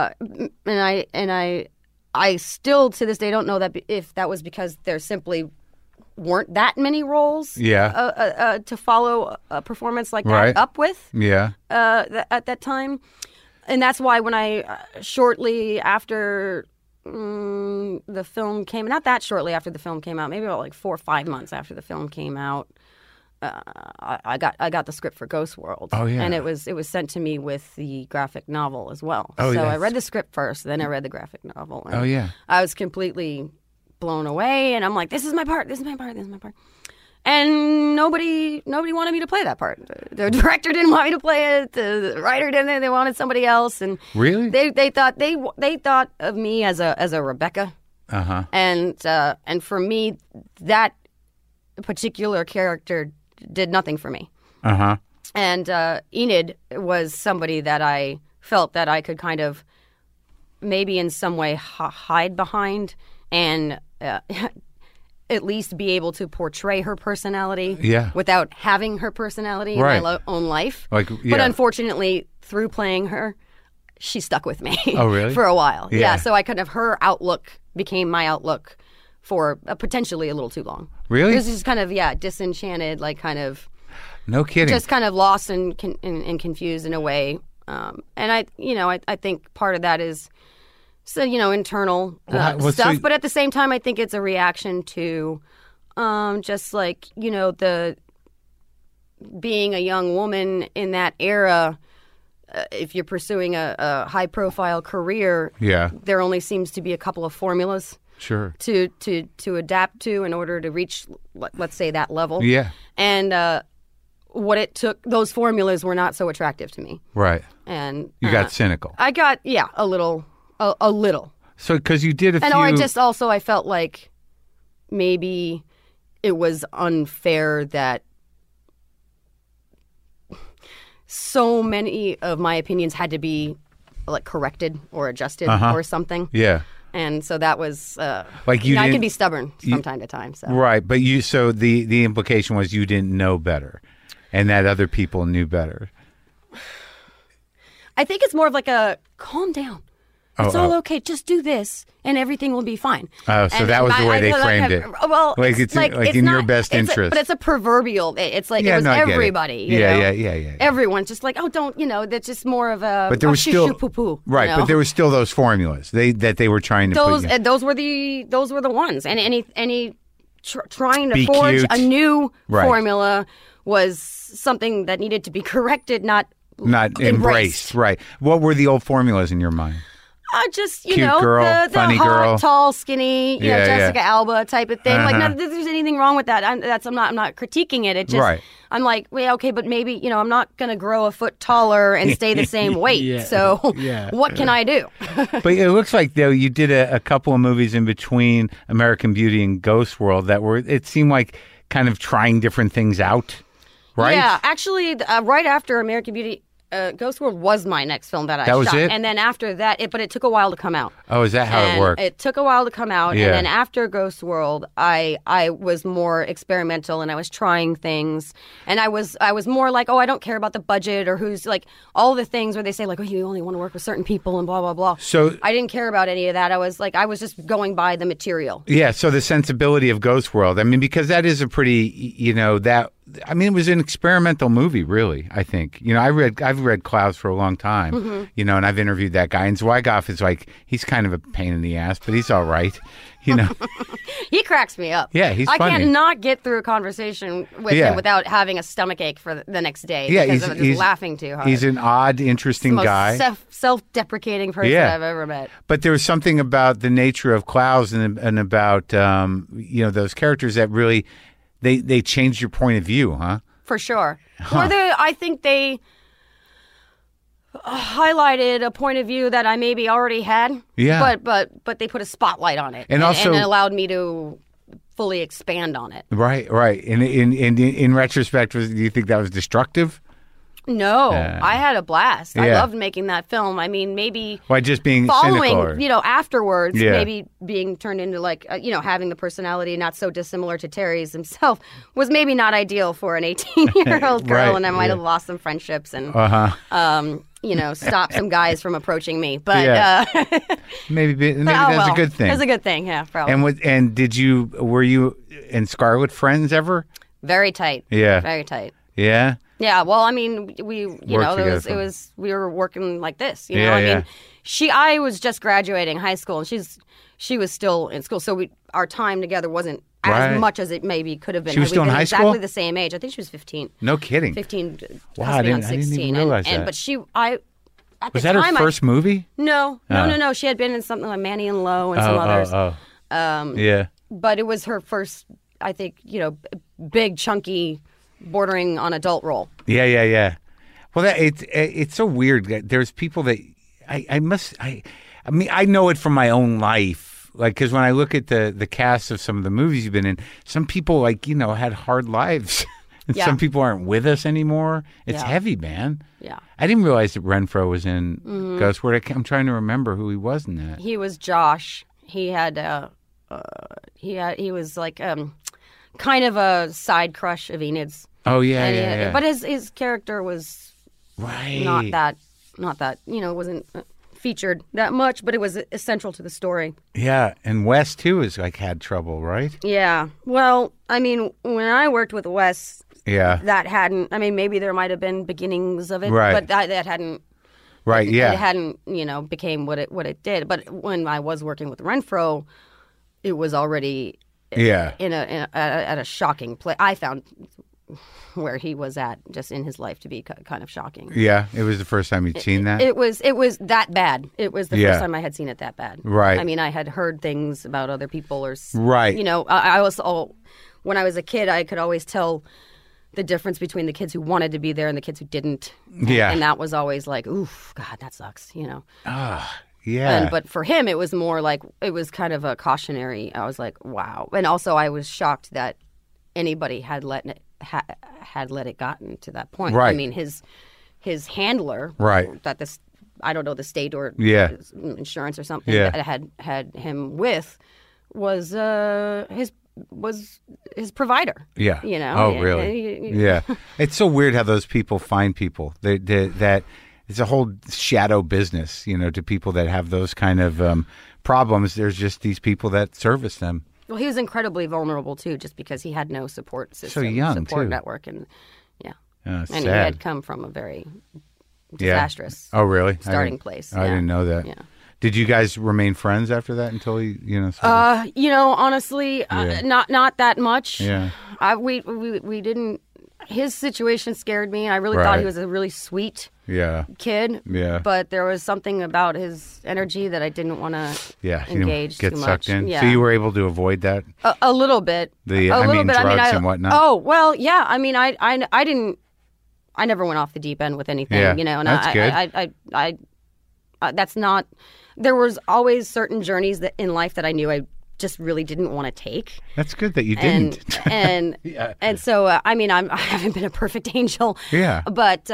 And I still to this day don't know that if that was because there simply weren't that many roles. Yeah. To follow a performance like that right. up with. Yeah. At that time. And that's why when I, shortly after the film came, not that shortly after the film came out, maybe about 4 or 5 months after the film came out, I got the script for Ghost World. Oh yeah, and it was sent to me with the graphic novel as well. Oh, so I read the script first, then I read the graphic novel. And oh yeah, I was completely blown away, and I'm like, this is my part. And nobody wanted me to play that part. The director didn't want me to play it. The writer didn't. They wanted somebody else. And really, they thought of me as a Rebecca. And for me, that particular character did nothing for me. And Enid was somebody that I felt that I could kind of maybe in some way hide behind and at least be able to portray her personality without having her personality in my own life. But unfortunately, through playing her, she stuck with me for a while. Yeah, so I kind of, her outlook became my outlook for potentially a little too long. Really? It was just kind of, disenchanted, like kind of... No kidding. Just kind of lost and confused in a way. And I think part of that is... So, internal stuff. But at the same time, I think it's a reaction to just like, the being a young woman in that era, if you're pursuing a high-profile career, there only seems to be a couple of formulas to adapt to in order to reach, let's say, that level. Yeah. And what it took, those formulas were not so attractive to me. Right. And you got cynical. I got, a little. A little. So, because you did a few... And I felt like maybe it was unfair that so many of my opinions had to be, like, corrected or adjusted or something. Yeah. And so that was... like you I can be stubborn from time to time. So. Right, but so the implication was you didn't know better and that other people knew better. I think it's more of like a calm down. It's all okay. Just do this, and everything will be fine. Oh, so that was the way they framed it. Well, it's like in your best interest. But it's a proverbial. It's like it was everybody. Yeah. Everyone's just like, don't. That's just more of a. But there was still poo-poo. Right, but there were still those formulas that they were trying to put. Those were the ones, and any trying to forge a new formula was something that needed to be corrected, not embraced. Right. What were the old formulas in your mind? Just, cute girl, the funny hot, girl, tall, skinny, Jessica Alba type of thing. Like, not that there's anything wrong with that. I'm not critiquing it. It just, I'm like, well, okay, but maybe, I'm not going to grow a foot taller and stay the same weight. So what can I do? But it looks like, though, you did a couple of movies in between American Beauty and Ghost World that were, it seemed like, kind of trying different things out, right? Yeah, actually, right after American Beauty... Ghost World was my next film that I shot. That was it? And then after that, but it took a while to come out. Oh, is that how it worked? It took a while to come out. And then after Ghost World, I was more experimental and I was trying things. And I was more like, I don't care about the budget or who's like all the things where they say like, you only want to work with certain people and blah, blah, blah. So I didn't care about any of that. I was just going by the material. Yeah. So the sensibility of Ghost World, I mean, because that is a pretty, it was an experimental movie, really, I think. I've read Clouds for a long time, and I've interviewed that guy. And Zwigoff is like, he's kind of a pain in the ass, but he's all right, He cracks me up. Yeah, he's funny. I cannot get through a conversation with him without having a stomachache for the next day because of just laughing too hard. He's an odd, interesting guy. Self-deprecating person I've ever met. But there was something about the nature of Clouds and about, those characters that really... They changed your point of view, huh? For sure. Or I think they highlighted a point of view that I maybe already had. Yeah. But they put a spotlight on it, and also allowed me to fully expand on it. Right. And in retrospect, do you think that was destructive? No, I had a blast. I loved making that film. I mean, maybe just being following, cynical afterwards, maybe being turned into like, having the personality not so dissimilar to Terry's himself was maybe not ideal for an 18-year-old girl, and I might have lost some friendships and, stopped some guys from approaching me. But maybe that's a good thing. That's a good thing, yeah, probably. And were you and Scarlett friends ever? Very tight. Yeah, very tight. Yeah. Yeah, well, I mean, we were working like this, I was just graduating high school and she was still in school. So our time together wasn't as much as it maybe could have been. She was still in high school? Exactly the same age. I think she was 15. No kidding. 15. Wow, I didn't even realize that. But was that her first movie? No. She had been in something like Manny and Lowe and some others. Yeah. But it was her first I think, big, chunky, bordering on adult role. Yeah. Well, it's so weird. There's people that I mean, I know it from my own life. Like, because when I look at the cast of some of the movies you've been in, some people, had hard lives. And some people aren't with us anymore. It's heavy, man. Yeah. I didn't realize that Renfro was in Ghost World. I'm trying to remember who he was in that. He was Josh. He had he was like kind of a side crush of Enid's. Oh yeah. But his character was not that wasn't featured that much, but it was essential to the story. Yeah, and Wes too is had trouble, right? Yeah. Well, I mean, when I worked with Wes, that hadn't. I mean, maybe there might have been beginnings of it, but that hadn't. Right. Yeah. It hadn't, became what it did. But when I was working with Renfro, it was already at a shocking place. I found where he was at just in his life to be kind of shocking. Yeah, it was the first time you'd seen that? It was that bad. It was the first time I had seen it that bad. Right. I mean, I had heard things about other people or... Right. I also... When I was a kid, I could always tell the difference between the kids who wanted to be there and the kids who didn't. Yeah. And that was always like, oof, God, that sucks, Yeah. But for him, it was more like... It was kind of a cautionary... I was like, wow. And also, I was shocked that anybody had let it gotten to that point. Right. I mean, his handler, that this, I don't know, the state or insurance or something that had him with was his provider. Yeah. Oh, really? Yeah. It's so weird how those people find people. That it's a whole shadow business, to people that have those kind of problems. There's just these people that service them. Well, he was incredibly vulnerable too, just because he had no support system, so young support too. network, and and he had come from a very disastrous starting place. I didn't know that. Yeah. Did you guys remain friends after that until he, honestly, not that much. Yeah. We didn't. His situation scared me. I really thought he was a really sweet kid. Yeah. But there was something about his energy that I didn't want to engage get too sucked much. in. Yeah. So you were able to avoid that? A little bit. Drugs and whatnot? Oh, well, yeah. I mean, I didn't. I never went off the deep end with anything, and that's good. I that's not. There was always certain journeys in life that I knew I just really didn't want to take. That's good that you didn't. And so I mean, I haven't been a perfect angel. Yeah. But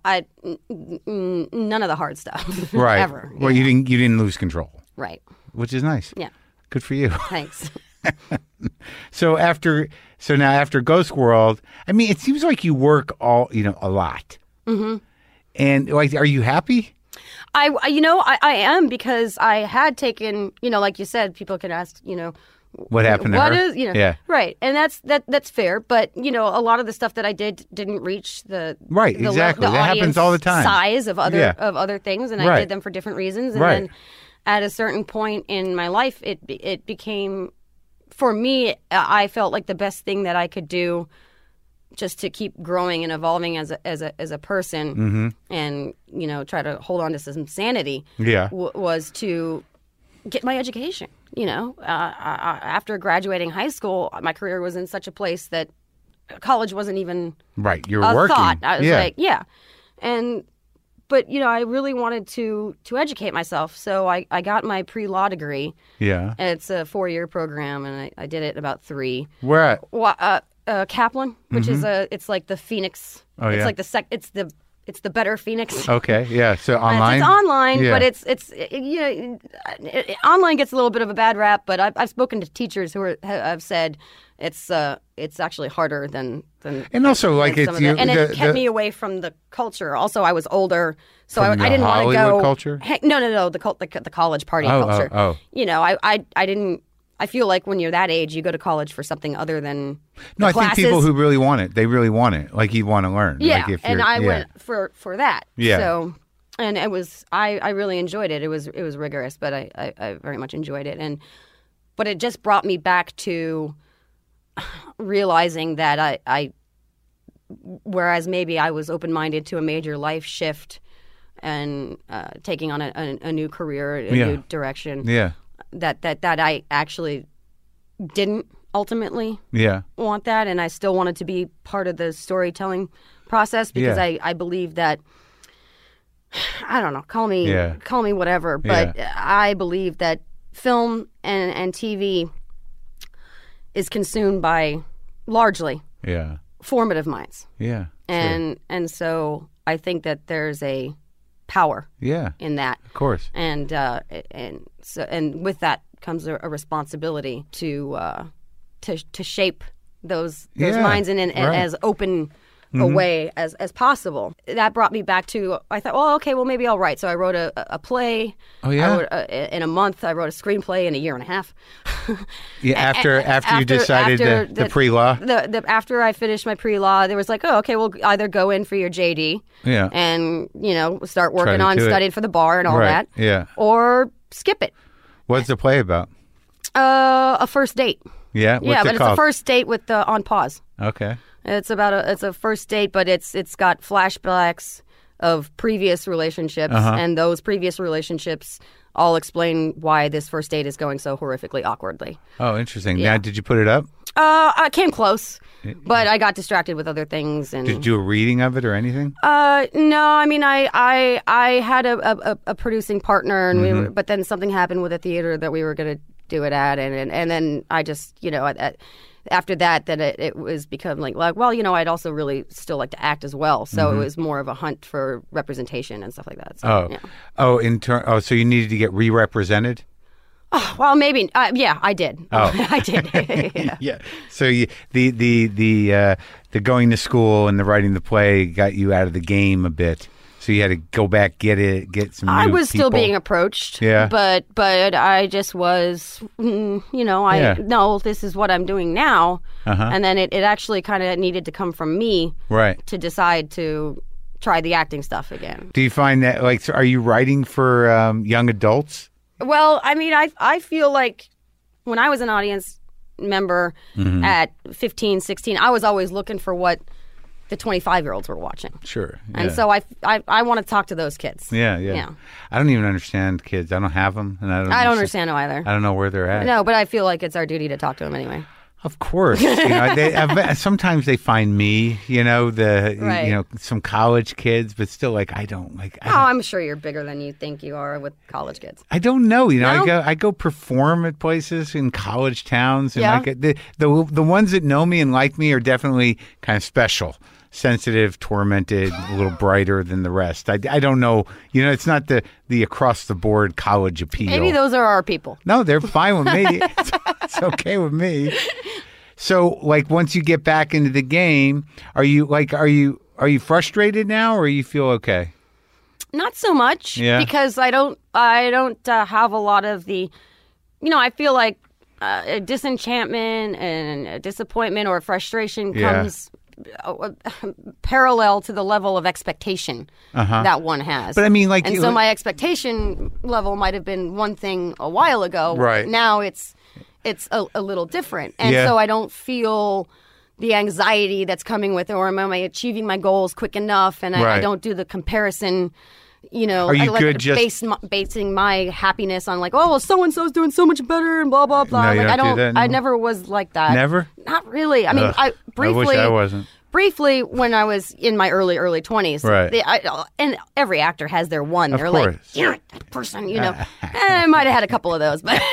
none of the hard stuff. Right. Ever. Well, you didn't lose control. Right. Which is nice. Yeah. Good for you. Thanks. So now after Ghost World, I mean, it seems like you work a lot. Mm-hmm. And are you happy? I am, because I had taken, like you said, people could ask, what happened to her? Right. And that's fair. But, a lot of the stuff that I didn't reach the exactly. That happens all the time. Size of other things, and I did them for different reasons. And then at a certain point in my life, it became, for me, I felt like the best thing that I could do just to keep growing and evolving as a person, and try to hold on to some sanity, was to get my education. After graduating high school, my career was in such a place that college wasn't even You were working. Thought. I was but I really wanted to educate myself, so I got my pre-law degree. Yeah, it's a 4-year program, and I did it in about 3. Where at? Kaplan, which is it's like the Phoenix. Oh, it's like it's the better Phoenix. Okay, yeah. So online. It's online, but it's online gets a little bit of a bad rap. But I've spoken to teachers who have said it's actually harder than. And also, it kept me away from the culture. Also, I was older, so I didn't want to go. Culture? No, the college party culture. Oh. I didn't. I feel like when you're that age, you go to college for something other than I classes. think people who really want it, they really want it. Like you want to learn. Yeah, and I went for that. Yeah. So, and it was I really enjoyed it. It was rigorous, but I very much enjoyed it. But it just brought me back to realizing that I whereas maybe I was open-minded to a major life shift and taking on a new career, a new direction. Yeah. That I actually didn't ultimately want that, and I still wanted to be part of the storytelling process because I believe that, I don't know, call me whatever, but I believe that film and TV is consumed by largely formative minds. Yeah. And so I think that there's a power in that. Of course. And with that comes a responsibility to shape those minds in as open a way as possible. That brought me back to, I thought, well, okay, well, maybe I'll write. So I wrote a play. Oh, yeah? I wrote in a month. I wrote a screenplay in a year and a half. After you decided the pre-law? After I finished my pre-law, there was like, oh, okay, well, either go in for your JD and, start working on studying for the bar and all that. Yeah. Or skip it. What's the play about? A first date. Yeah? What's but it's a first date with on pause. Okay. It's a first date, but it's got flashbacks of previous relationships, and those previous relationships all explain why this first date is going so horrifically awkwardly. Oh, interesting. Now, did you put it up? I came close, but I got distracted with other things. And did you do a reading of it or anything? No. I mean, I had a producing partner, and but then something happened with the theater that we were going to do it at, and then I just after that, then it was become like, well, I'd also really still like to act as well. So it was more of a hunt for representation and stuff like that. So, so you needed to get re-represented? Oh, well, maybe. Yeah, I did. Oh, I did. Yeah. So the going to school and the writing the play got you out of the game a bit. So you had to go back, get some new I was people. Still being approached. Yeah. But I just was, no, this is what I'm doing now. And then it actually kind of needed to come from me to decide to try the acting stuff again. Do you find that, so are you writing for young adults? Well, I mean, I feel like when I was an audience member at 15, 16, I was always looking for what the 25-year-olds were watching. Sure. Yeah. And so I want to talk to those kids. Yeah. I don't even understand kids. I don't have them. And I don't understand them either. I don't know where they're at. No, but I feel like it's our duty to talk to them anyway. Of course. Sometimes they find me, some college kids, but still I don't. I'm sure you're bigger than you think you are with college kids. I don't know. No? I go perform at places in college towns. And the ones that know me and like me are definitely kind of special. Sensitive, tormented, a little brighter than the rest. I don't know. It's not the across-the-board college appeal. Maybe those are our people. No, they're fine with me. It's okay with me. So, once you get back into the game, are you frustrated now, or you feel okay? Not so much, because I don't have a lot of the, I feel like disenchantment and disappointment or frustration comes parallel to the level of expectation that one has. But I mean, so my expectation level might have been one thing a while ago. Right. Now it's a little different, and so I don't feel the anxiety that's coming with it, or am I achieving my goals quick enough? And I don't do the comparison. Are you good basing my happiness on so and so's doing so much better and blah blah blah. No, I don't. I never was like that. Never. Not really. I mean, I briefly. I wish I wasn't. Briefly, when I was in my early 20s, and every actor has their one. They're like, you're that person, I might have had a couple of those, but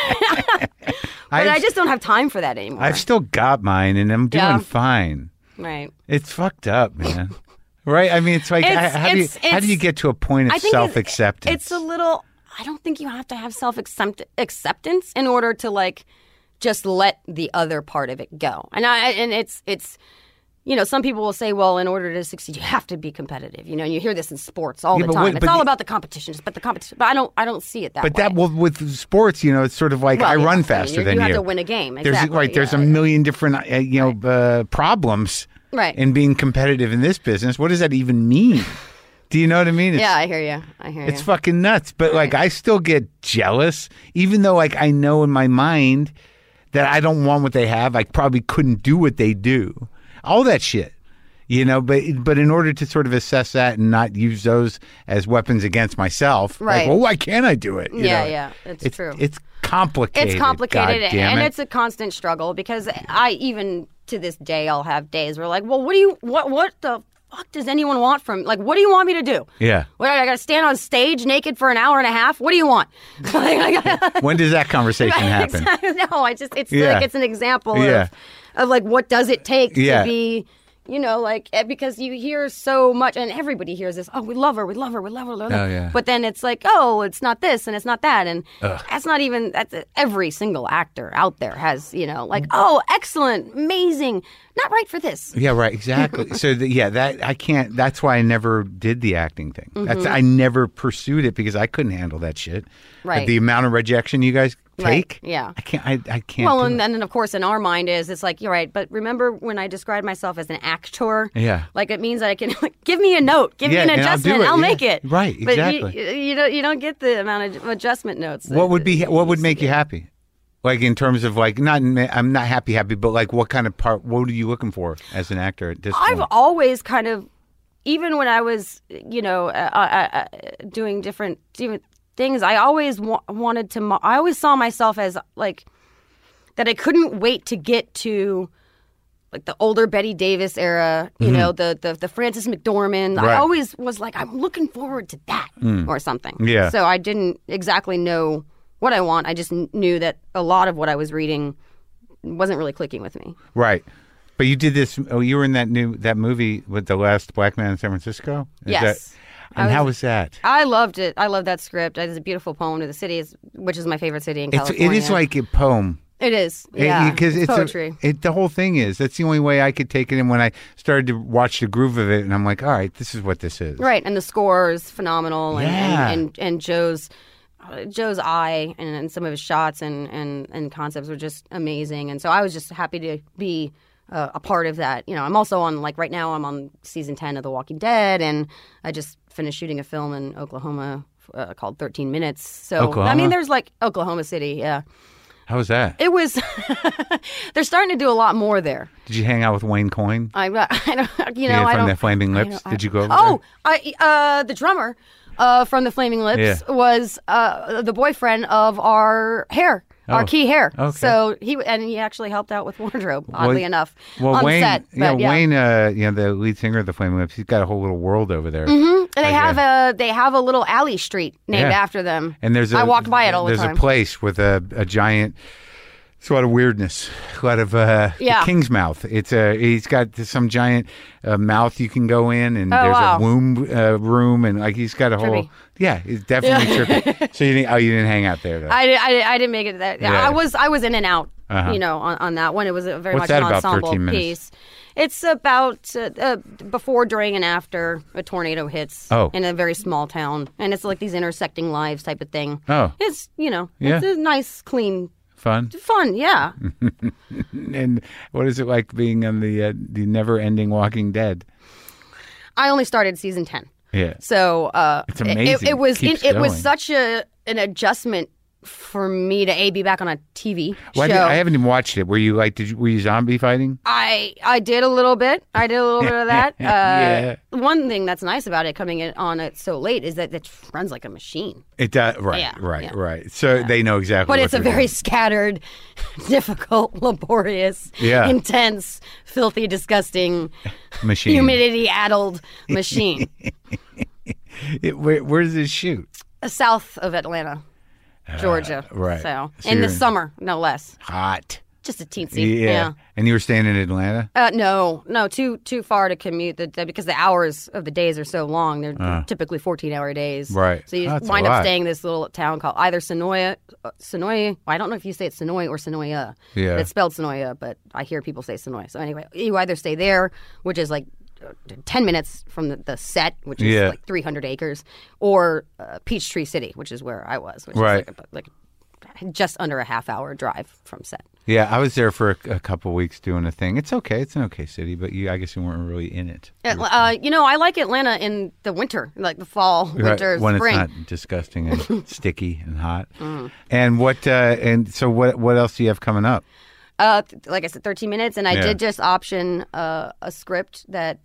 I just don't have time for that anymore. I've still got mine, and I'm doing fine. Right. It's fucked up, man. Right? I mean, it's like, how do you get to a point of self-acceptance? It's a little, I don't think you have to have self-acceptance in order to, just let the other part of it go. And it's some people will say, well, in order to succeed, you have to be competitive. And you hear this in sports all the time. It's all about the competition. But I don't see it that way. But with sports, it's sort of like I run faster than you. You have to win a game. Exactly. There's a million different, problems in being competitive in this business. What does that even mean? Do you know what I mean? I hear you. It's fucking nuts. But I still get jealous, even though I know in my mind that I don't want what they have. I probably couldn't do what they do. All that shit. You know, but in order to sort of assess that and not use those as weapons against myself, right? Like, well, why can't I do it? It's true. It's complicated. It's complicated, and it's a constant struggle because I even to this day I'll have days where like, well, what the fuck does anyone want from what do you want me to do? Yeah. What, I got to stand on stage naked for an hour and a half? What do you want? When does that conversation happen? No, it's an example of like what does it take to be. You know, like, because you hear so much, and everybody hears this, oh, we love her. Oh, yeah. But then it's like, oh, it's not this, and it's not that, and that's every single actor out there has, you know, like, oh, excellent, amazing, not right for this. Yeah, right, exactly. So, that's why I never did the acting thing. I never pursued it because I couldn't handle that shit. Right. The amount of rejection you guys take? Right. Yeah. I can't. Well, and then of course in our mind it's like, you're right, but remember when I described myself as an actor? Yeah. Like it means that I can give me a note, give me an adjustment, I'll make it. Right, exactly. But you don't get the amount of adjustment notes. What would make you happy? Like in terms of like I'm not happy, but like what kind of part? What are you looking for as an actor at this point? I've always kind of, even when I was doing different things, I always wanted to. I always saw myself as like that. I couldn't wait to get to like the older Bette Davis era. You know, the Frances McDormand. Right. I always was like, I'm looking forward to that or something. Yeah. So I didn't exactly know what I want. I just knew that a lot of what I was reading wasn't really clicking with me. Right. But you did this. Oh, you were in that movie with The Last Black Man in San Francisco. Yes. How was that? I loved it. I love that script. It's a beautiful poem to the city, which is my favorite city in California. It is like a poem. It is, yeah. Because it's poetry. The whole thing is. That's the only way I could take it in when I started to watch the groove of it, and I'm like, all right, this is what this is. Right, and the score is phenomenal, and Joe's eye and some of his shots and concepts were just amazing, and so I was just happy to be a part of that. You know, I'm also on, like, right now I'm on season 10 of The Walking Dead, and I just finished shooting a film in Oklahoma called 13 Minutes. So, Oklahoma? I mean, there's like Oklahoma City, yeah. How was that? It was, they're starting to do a lot more there. Did you hang out with Wayne Coyne? I don't, from the Flaming Lips? Did you go over there? The drummer from the Flaming Lips was the boyfriend of our our key hair. Okay. So he actually helped out with wardrobe, oddly enough, on Wayne, set. But, Wayne, the lead singer of the Flaming Lips, he's got a whole little world over there. Mm-hmm. And they have a little alley street named after them. And I walked by it all the time. There's a place with a giant. It's a lot of weirdness, a lot of King's Mouth. He's got some giant mouth you can go in, and there's a womb room, and like he's got a whole. Yeah, it's definitely trippy. So you didn't hang out there, though. I didn't make it there. Yeah. I was in and out, on that one. It was very much an ensemble piece. It's about before, during, and after a tornado hits in a very small town, and it's like these intersecting lives type of thing. Oh, it's it's a nice, clean. Fun, yeah. And what is it like being on the never-ending Walking Dead? I only started season 10. Yeah. So it's amazing. It was such an adjustment for me to be back on a TV show. I haven't even watched it. Were you zombie fighting? I did a little bit. I did a little bit of that. Yeah. One thing that's nice about it coming on it so late is that it runs like a machine. It does. Right. Right. So they know exactly. But it's a very scattered, difficult, laborious, intense, filthy, disgusting, machine, humidity-addled machine. Where does it shoot? South of Atlanta. Georgia. Right. So in the summer, no less. Hot. Just a teensy. Yeah. And you were staying in Atlanta? No, too far to commute because the hours of the days are so long. They're typically 14-hour days. Right. So you wind up staying in this little town called either Sonoya. I don't know if you say it's Sonoy or Sonoya. Yeah. It's spelled Sonoya, but I hear people say Sonoy. So anyway, you either stay there, which is like 10 minutes from the set, which is like 300 acres, or Peachtree City, which is where I was, which is like just under a half-hour drive from set. Yeah, I was there for a couple of weeks doing a thing. It's okay. It's an okay city, but I guess you weren't really in it. I like Atlanta in the winter, like the fall, winter, when spring. When it's not disgusting and sticky and hot. And so what else do you have coming up? Like I said, 13 minutes, and I did just option a script that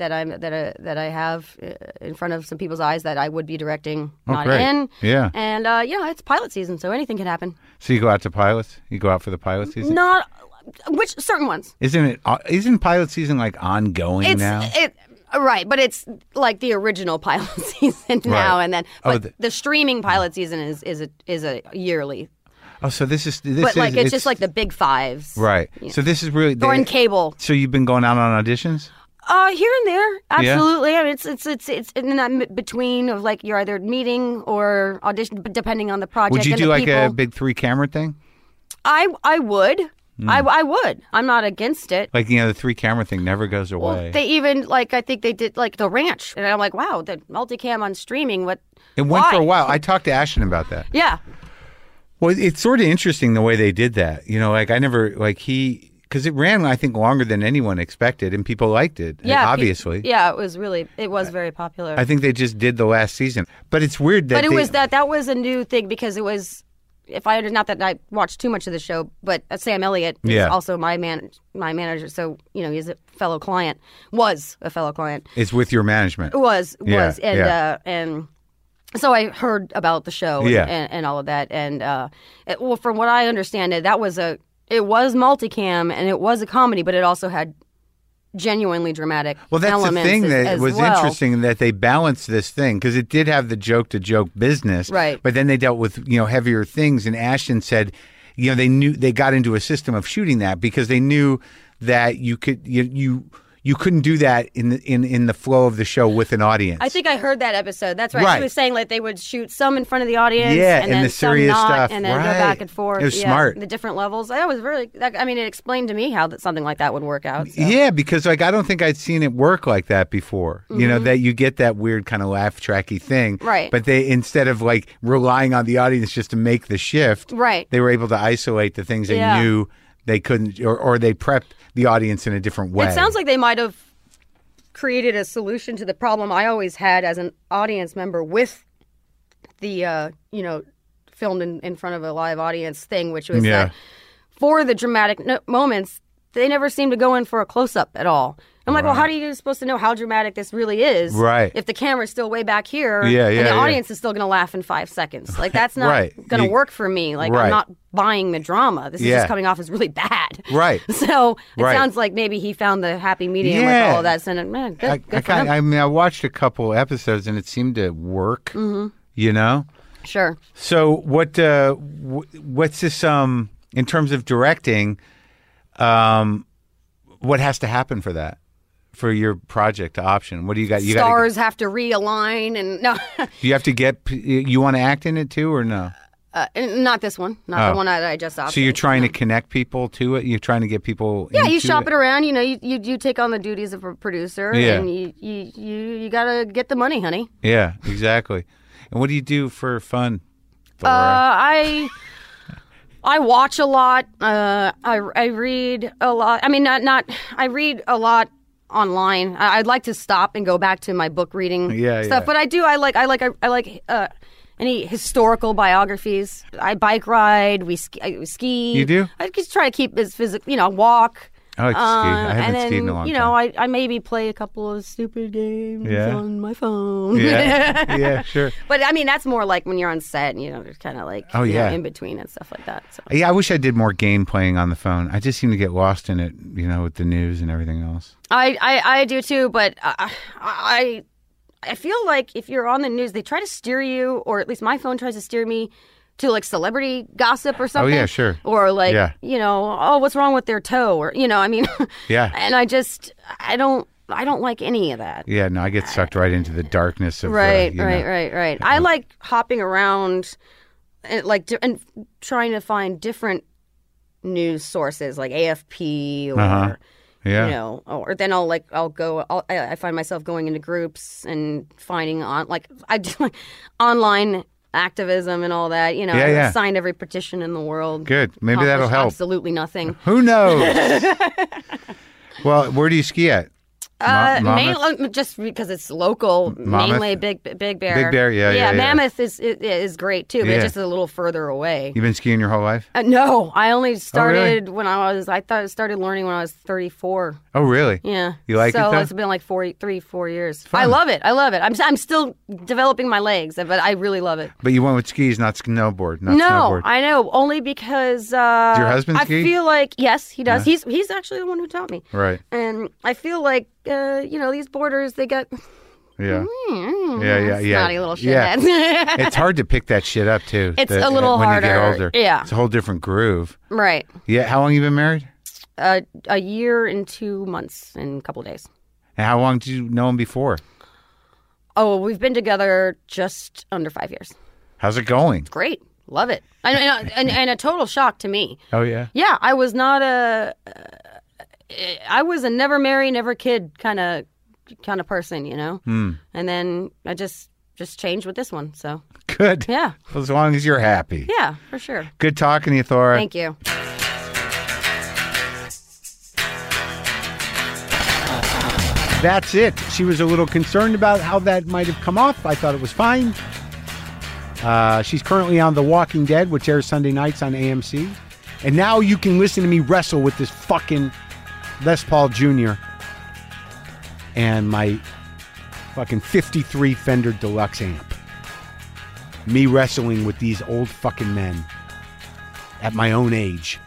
I have in front of some people's eyes that I would be directing, not in. Yeah. And it's pilot season, so anything can happen. So you go out to pilots? You go out for the pilot season? Not certain ones. Isn't pilot season like ongoing now? Right, but it's like the original pilot season now and then. But the streaming pilot season is a yearly. Oh, so this is it's just like the big fives, right? You know. So this is really or in cable. So you've been going out on auditions? Here and there, absolutely. Yeah. I mean, it's in that between of like you're either meeting or audition, depending on the project. Would you and do like people. a big 3-camera thing? I would. I would. I'm not against it. Like, the 3-camera thing never goes away. Well, they even, I think they did, The Ranch. And I'm like, wow, the multicam on streaming, what? It went for a while. I talked to Ashton about that. Yeah. Well, it's sort of interesting the way they did that. I never, because it ran, I think, longer than anyone expected, and people liked it, obviously. It was very popular. I think they just did the last season. But it's weird that that was a new thing because it was... not that I watched too much of the show, but Sam Elliott is also my manager. So, he's a fellow client. Was a fellow client. It's with your management. Was. And so I heard about the show and all of that. And, from what I understand, it was multicam and it was a comedy, but it also had genuinely dramatic elements. Well, that's the thing that was interesting, that they balanced this thing, because it did have the joke-to-joke business, right? But then they dealt with heavier things, and Ashton said, they got into a system of shooting that because they knew that you could you couldn't do that in the flow of the show with an audience. I think I heard that episode. That's right. She was saying they would shoot some in front of the audience, and then the serious some not, stuff, and then go back and forth. It was smart. The different levels. That was really. It explained to me how something like that would work out. So. Yeah, because I don't think I'd seen it work like that before. Mm-hmm. That you get that weird kind of laugh tracky thing, right? But they, instead of relying on the audience just to make the shift, right? They were able to isolate the things they knew they couldn't, or they prepped the audience in a different way. It sounds like they might have created a solution to the problem I always had as an audience member with the, filmed in front of a live audience thing, which was that for the dramatic moments, they never seem to go in for a close-up at all. I'm like, well, how are you supposed to know how dramatic this really is if the camera's still way back here and the audience is still going to laugh in 5 seconds? That's not going to work for me. I'm not buying the drama. This is just coming off as really bad. Right. So it sounds like maybe he found the happy medium with all of that. So, good for him. I watched a couple episodes and it seemed to work, Sure. So what's this, in terms of directing, what has to happen for that? For your project to option, what do you got? Stars have to realign, and no. You have to you want to act in it too, or no? Not this one, not the one that I just optioned. So you're trying to connect people to it. You're trying to get people. Yeah, you shop it around. You take on the duties of a producer, and you gotta get the money, honey. Yeah, exactly. And what do you do for fun, Thora? I watch a lot. I read a lot. I mean, I read a lot online. I'd like to stop and go back to my book reading stuff, but I like any historical biographies. I bike ride. We ski. You do? I just try to keep as physical. walk. I like to ski. I haven't skied in a long time. I maybe play a couple of stupid games on my phone. Yeah, sure. But that's more like when you're on set and there's kind of in between and stuff like that. So. Yeah, I wish I did more game playing on the phone. I just seem to get lost in it, with the news and everything else. I do too, but I feel like if you're on the news, they try to steer you, or at least my phone tries to steer me to celebrity gossip or something. Oh yeah, sure. Or what's wrong with their toe, or Yeah. And I don't like any of that. Yeah, no, I get sucked right into the darkness of right. I like hopping around and trying to find different news sources like AFP or or then I find myself going into groups and finding I do online activism and all that, I signed every petition in the world. Good. Maybe that'll help. Absolutely nothing. Who knows? Well, where do you ski at? Mainly just because it's local. Mainly Big Bear. Big Bear, yeah. Mammoth is great too, but it's just a little further away. You've been skiing your whole life? No, I only started when I started learning when I was 34. Oh, really? Yeah. You like it though? So it's been like 4 years. Fun. I love it. I'm still developing my legs, but I really love it. But you went with skis, not snowboard. No, I know. Only because does your husband ski? I feel like yes, he does. Yeah. He's actually the one who taught me. Right. And I feel like these boarders, they got snotty little shitheads. Yeah. It's hard to pick that shit up too. It's a little harder when you get older. Yeah, it's a whole different groove. Right. Yeah. How long have you been married? A year and 2 months and a couple of days. And how long did you know him before? Oh, we've been together just under 5 years. How's it going? It's great. Love it. And a total shock to me. Oh yeah. Yeah, I was not I was a never marry, never kid kind of person, And then I just changed with this one. So good. Yeah. Well, as long as you're happy. Yeah, for sure. Good talking to you, Thora. Thank you. That's it. She was a little concerned about how that might have come off. I thought it was fine. She's currently on The Walking Dead, which airs Sunday nights on AMC. And now you can listen to me wrestle with this fucking Les Paul Jr. and my fucking 53 Fender Deluxe amp. Me wrestling with these old fucking men at my own age.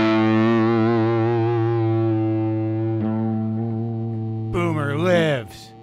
Boomer lives.